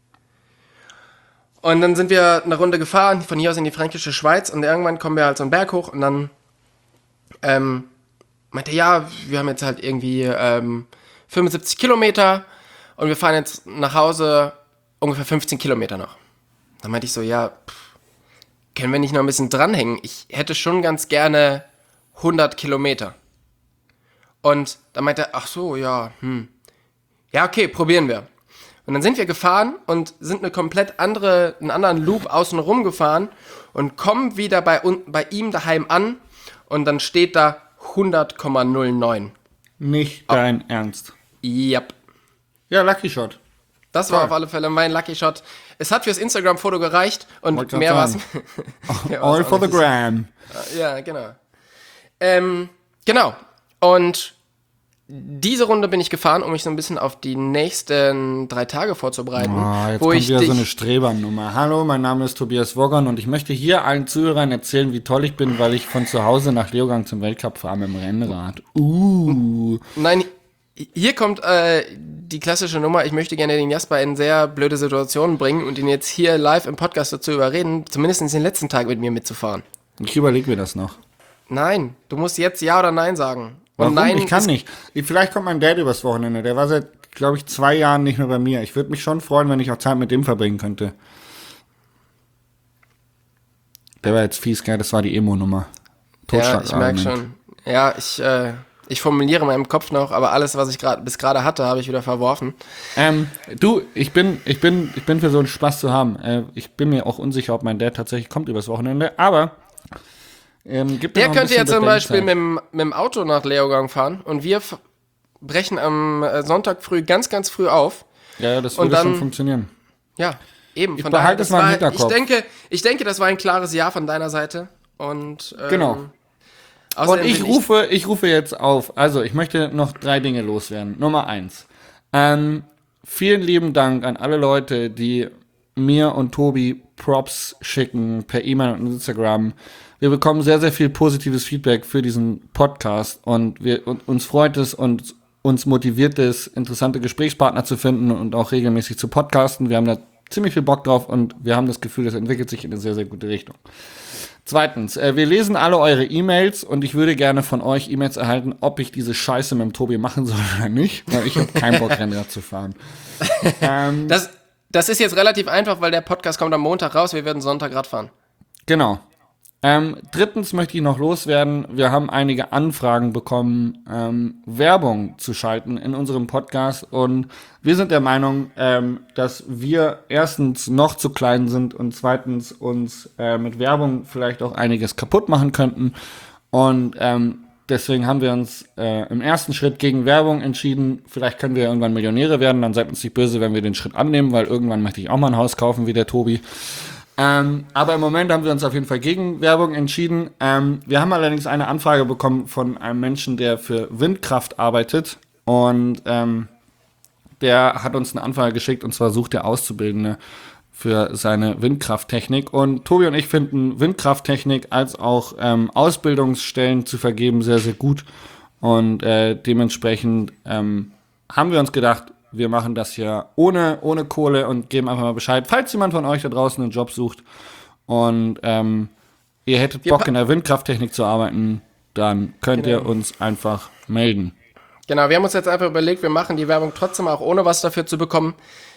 Und dann sind wir eine Runde gefahren, von hier aus in die fränkische Schweiz und irgendwann kommen wir halt so einen Berg hoch und dann ähm, meinte, ja, wir haben jetzt halt irgendwie ähm, fünfundsiebzig Kilometer und wir fahren jetzt nach Hause ungefähr fünfzehn Kilometer noch. Dann meinte ich so, ja, pff, können wir nicht noch ein bisschen dranhängen? Ich hätte schon ganz gerne hundert Kilometer. Und dann meinte er, ach so, ja, hm. Ja, okay, probieren wir. Und dann sind wir gefahren und sind eine komplett andere, einen anderen Loop außenrum gefahren und kommen wieder bei, bei ihm daheim an und dann steht da hundert Komma null neun. Nicht dein oh. Ernst. Yep. Ja, Lucky Shot. Das Toll. war auf alle Fälle mein Lucky Shot. Es hat fürs Instagram-Foto gereicht und mehr war es. All for the gram. Ja, genau. Ähm, Genau. Und diese Runde bin ich gefahren, um mich so ein bisschen auf die nächsten drei Tage vorzubereiten. Oh, jetzt wo kommt ich wieder dich, so eine Strebernummer. Hallo, mein Name ist Tobias Woggern und ich möchte hier allen Zuhörern erzählen, wie toll ich bin, weil ich von zu Hause nach Leogang zum Weltcup fahre mit dem Rennrad. Uh. Nein, hier kommt äh, die klassische Nummer, ich möchte gerne den Jasper in sehr blöde Situationen bringen und ihn jetzt hier live im Podcast dazu überreden, zumindest den letzten Tag mit mir mitzufahren. Ich überlege mir das noch. Nein, du musst jetzt Ja oder Nein sagen. Und Warum? Nein Ich kann ist, nicht. Vielleicht kommt mein Dad übers Wochenende. Der war seit, glaube ich, zwei Jahren nicht mehr bei mir. Ich würde mich schon freuen, wenn ich auch Zeit mit dem verbringen könnte. Der war jetzt fies, gell? Das war die Emo-Nummer. Ja, ich merke schon. Ja, ich, äh, ich formuliere in meinem Kopf noch, aber alles, was ich grad, bis gerade hatte, habe ich wieder verworfen. Ähm, du, ich bin, ich bin, ich bin für so einen Spaß zu haben. Äh, ich bin mir auch unsicher, ob mein Dad tatsächlich kommt übers Wochenende, aber ähm, gibt Der noch ein könnte bisschen ja zum Beispiel Bedenkzeit. mit, dem- mit dem Auto nach Leogang fahren und wir f- brechen am äh, Sonntag früh ganz, ganz früh auf. Ja, ja, das und würde dann- schon funktionieren. Ja, eben. Ich Von behalte daher, es mal im war, ich Hinterkopf. denke, ich denke, das war ein klares Ja von deiner Seite. Und ähm, Genau. Und außerdem ich bin rufe, ich rufe jetzt auf. Also, ich möchte noch drei Dinge loswerden. Nummer eins. Ähm, vielen lieben Dank an alle Leute, die mir und Tobi Props schicken per E-Mail und Instagram. Wir bekommen sehr, sehr viel positives Feedback für diesen Podcast und wir, und uns freut es und uns motiviert es, interessante Gesprächspartner zu finden und auch regelmäßig zu podcasten. Wir haben da ziemlich viel Bock drauf und wir haben das Gefühl, das entwickelt sich in eine sehr, sehr gute Richtung. Zweitens, äh, wir lesen alle eure E-Mails und ich würde gerne von euch E-Mails erhalten, ob ich diese Scheiße mit dem Tobi machen soll oder nicht, weil ich habe keinen Bock, Rennrad zu fahren. ähm, Das, das ist jetzt relativ einfach, weil der Podcast kommt am Montag raus, wir werden Sonntag Rad fahren. Genau. Ähm, drittens möchte ich noch loswerden, wir haben einige Anfragen bekommen, ähm, Werbung zu schalten in unserem Podcast und wir sind der Meinung, ähm, dass wir erstens noch zu klein sind und zweitens uns äh, mit Werbung vielleicht auch einiges kaputt machen könnten und ähm, deswegen haben wir uns äh, im ersten Schritt gegen Werbung entschieden. Vielleicht können wir irgendwann Millionäre werden, dann seid uns nicht böse, wenn wir den Schritt annehmen, weil irgendwann möchte ich auch mal ein Haus kaufen wie der Tobi. Ähm, aber im Moment haben wir uns auf jeden Fall gegen Werbung entschieden. Ähm, wir haben allerdings eine Anfrage bekommen von einem Menschen, der für Windkraft arbeitet. Und ähm, der hat uns eine Anfrage geschickt und zwar sucht der Auszubildende für seine Windkrafttechnik. Und Tobi und ich finden Windkrafttechnik als auch ähm, Ausbildungsstellen zu vergeben sehr, sehr gut. Und äh, dementsprechend ähm, haben wir uns gedacht, wir machen das hier ohne, ohne Kohle und geben einfach mal Bescheid. Falls jemand von euch da draußen einen Job sucht und ähm, ihr hättet Wir Bock pa- in der Windkrafttechnik zu arbeiten, dann könnt Genau. ihr uns einfach melden. Genau, wir haben uns jetzt einfach überlegt, wir machen die Werbung trotzdem auch ohne was dafür zu bekommen.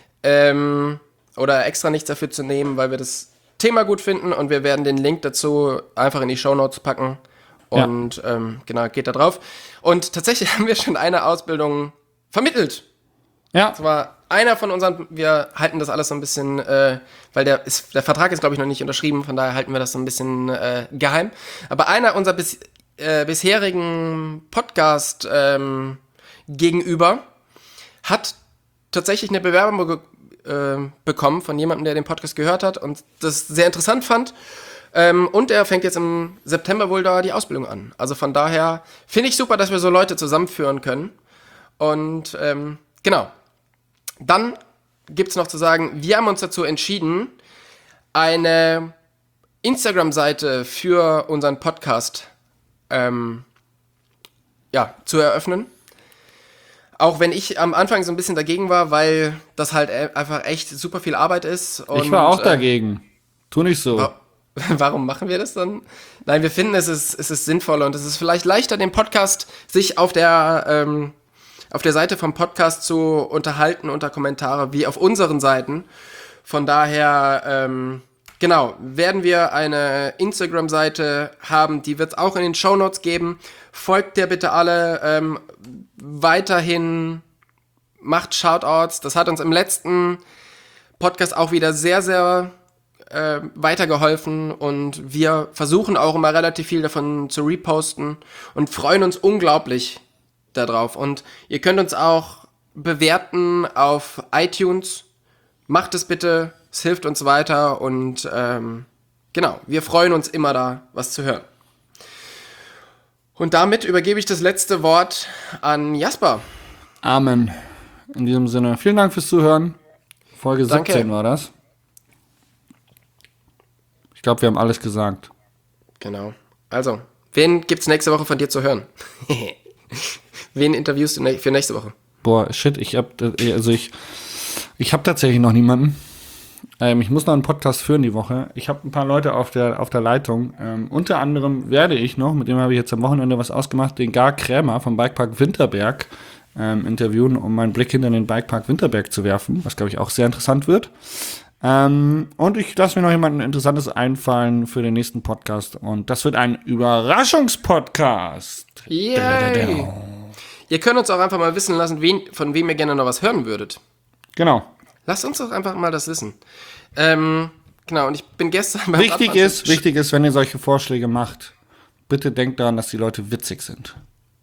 Ähm, oder extra nichts dafür zu nehmen, weil wir das Thema gut finden und wir werden den Link dazu einfach in die Shownotes packen. Und ja. ähm, genau, geht da drauf. Und tatsächlich haben wir schon eine Ausbildung vermittelt. Ja, Das war einer von unseren, wir halten das alles so ein bisschen, äh, weil der ist, der Vertrag ist, glaube ich, noch nicht unterschrieben, von daher halten wir das so ein bisschen äh, geheim. Aber einer unserer bis, äh, bisherigen Podcast ähm, gegenüber hat tatsächlich eine Bewerbung be äh, bekommen von jemandem, der den Podcast gehört hat und das sehr interessant fand. Ähm, und er fängt jetzt im September wohl da die Ausbildung an. Also von daher finde ich super, dass wir so Leute zusammenführen können. Und ähm, genau. Dann gibt es noch zu sagen, wir haben uns dazu entschieden, eine Instagram-Seite für unseren Podcast ähm, ja, zu eröffnen. Auch wenn ich am Anfang so ein bisschen dagegen war, weil das halt e- einfach echt super viel Arbeit ist. Und, ich war auch äh, dagegen. Tu nicht so. wa- Warum machen wir das dann? Nein, wir finden, es ist, es ist sinnvoller und es ist vielleicht leichter, den Podcast sich auf der ähm, auf der Seite vom Podcast zu unterhalten unter Kommentare, wie auf unseren Seiten. Von daher, ähm, genau, werden wir eine Instagram-Seite haben, die wird es auch in den Shownotes geben. Folgt der bitte alle ähm, weiterhin, macht Shoutouts. Das hat uns im letzten Podcast auch wieder sehr, sehr äh, weitergeholfen und wir versuchen auch immer relativ viel davon zu reposten und freuen uns unglaublich da drauf. Und ihr könnt uns auch bewerten auf iTunes. Macht es bitte, es hilft uns weiter und ähm, genau, wir freuen uns immer da, was zu hören. Und damit übergebe ich das letzte Wort an Jasper. Amen. In diesem Sinne, vielen Dank fürs Zuhören. Folge Danke. siebzehn war das. Ich glaube, wir haben alles gesagt. Genau. Also, wen gibt's nächste Woche von dir zu hören? Wen interviewst du für nächste Woche? Boah, shit, ich hab, also ich, ich habe tatsächlich noch niemanden. Ähm, ich muss noch einen Podcast führen die Woche. Ich habe ein paar Leute auf der, auf der Leitung. Ähm, unter anderem werde ich noch, mit dem habe ich jetzt am Wochenende was ausgemacht, den Gar Krämer vom Bikepark Winterberg ähm, interviewen, um meinen Blick hinter den Bikepark Winterberg zu werfen, was, glaube ich, auch sehr interessant wird. Ähm, und ich lasse mir noch jemanden Interessantes einfallen für den nächsten Podcast. Und das wird ein Überraschungspodcast. Yay! Ihr könnt uns auch einfach mal wissen lassen, wen, von wem ihr gerne noch was hören würdet. Genau. Lasst uns doch einfach mal das wissen. Ähm, genau, und ich bin gestern beim Wichtig Radfahren- ist, wichtig ist, wenn ihr solche Vorschläge macht, bitte denkt daran, dass die Leute witzig sind.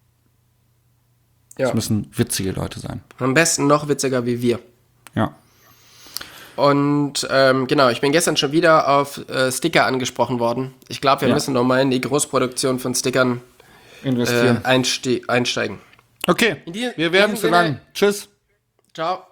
Es Ja, müssen witzige Leute sein. am besten noch witziger wie wir. Ja. Und ähm, genau, ich bin gestern schon wieder auf äh, Sticker angesprochen worden. Ich glaube, wir Ja. müssen nochmal in die Großproduktion von Stickern äh, Investieren. einste- einsteigen. Okay, In die- wir werden in zu diesem lang. Sinne- Tschüss. Ciao.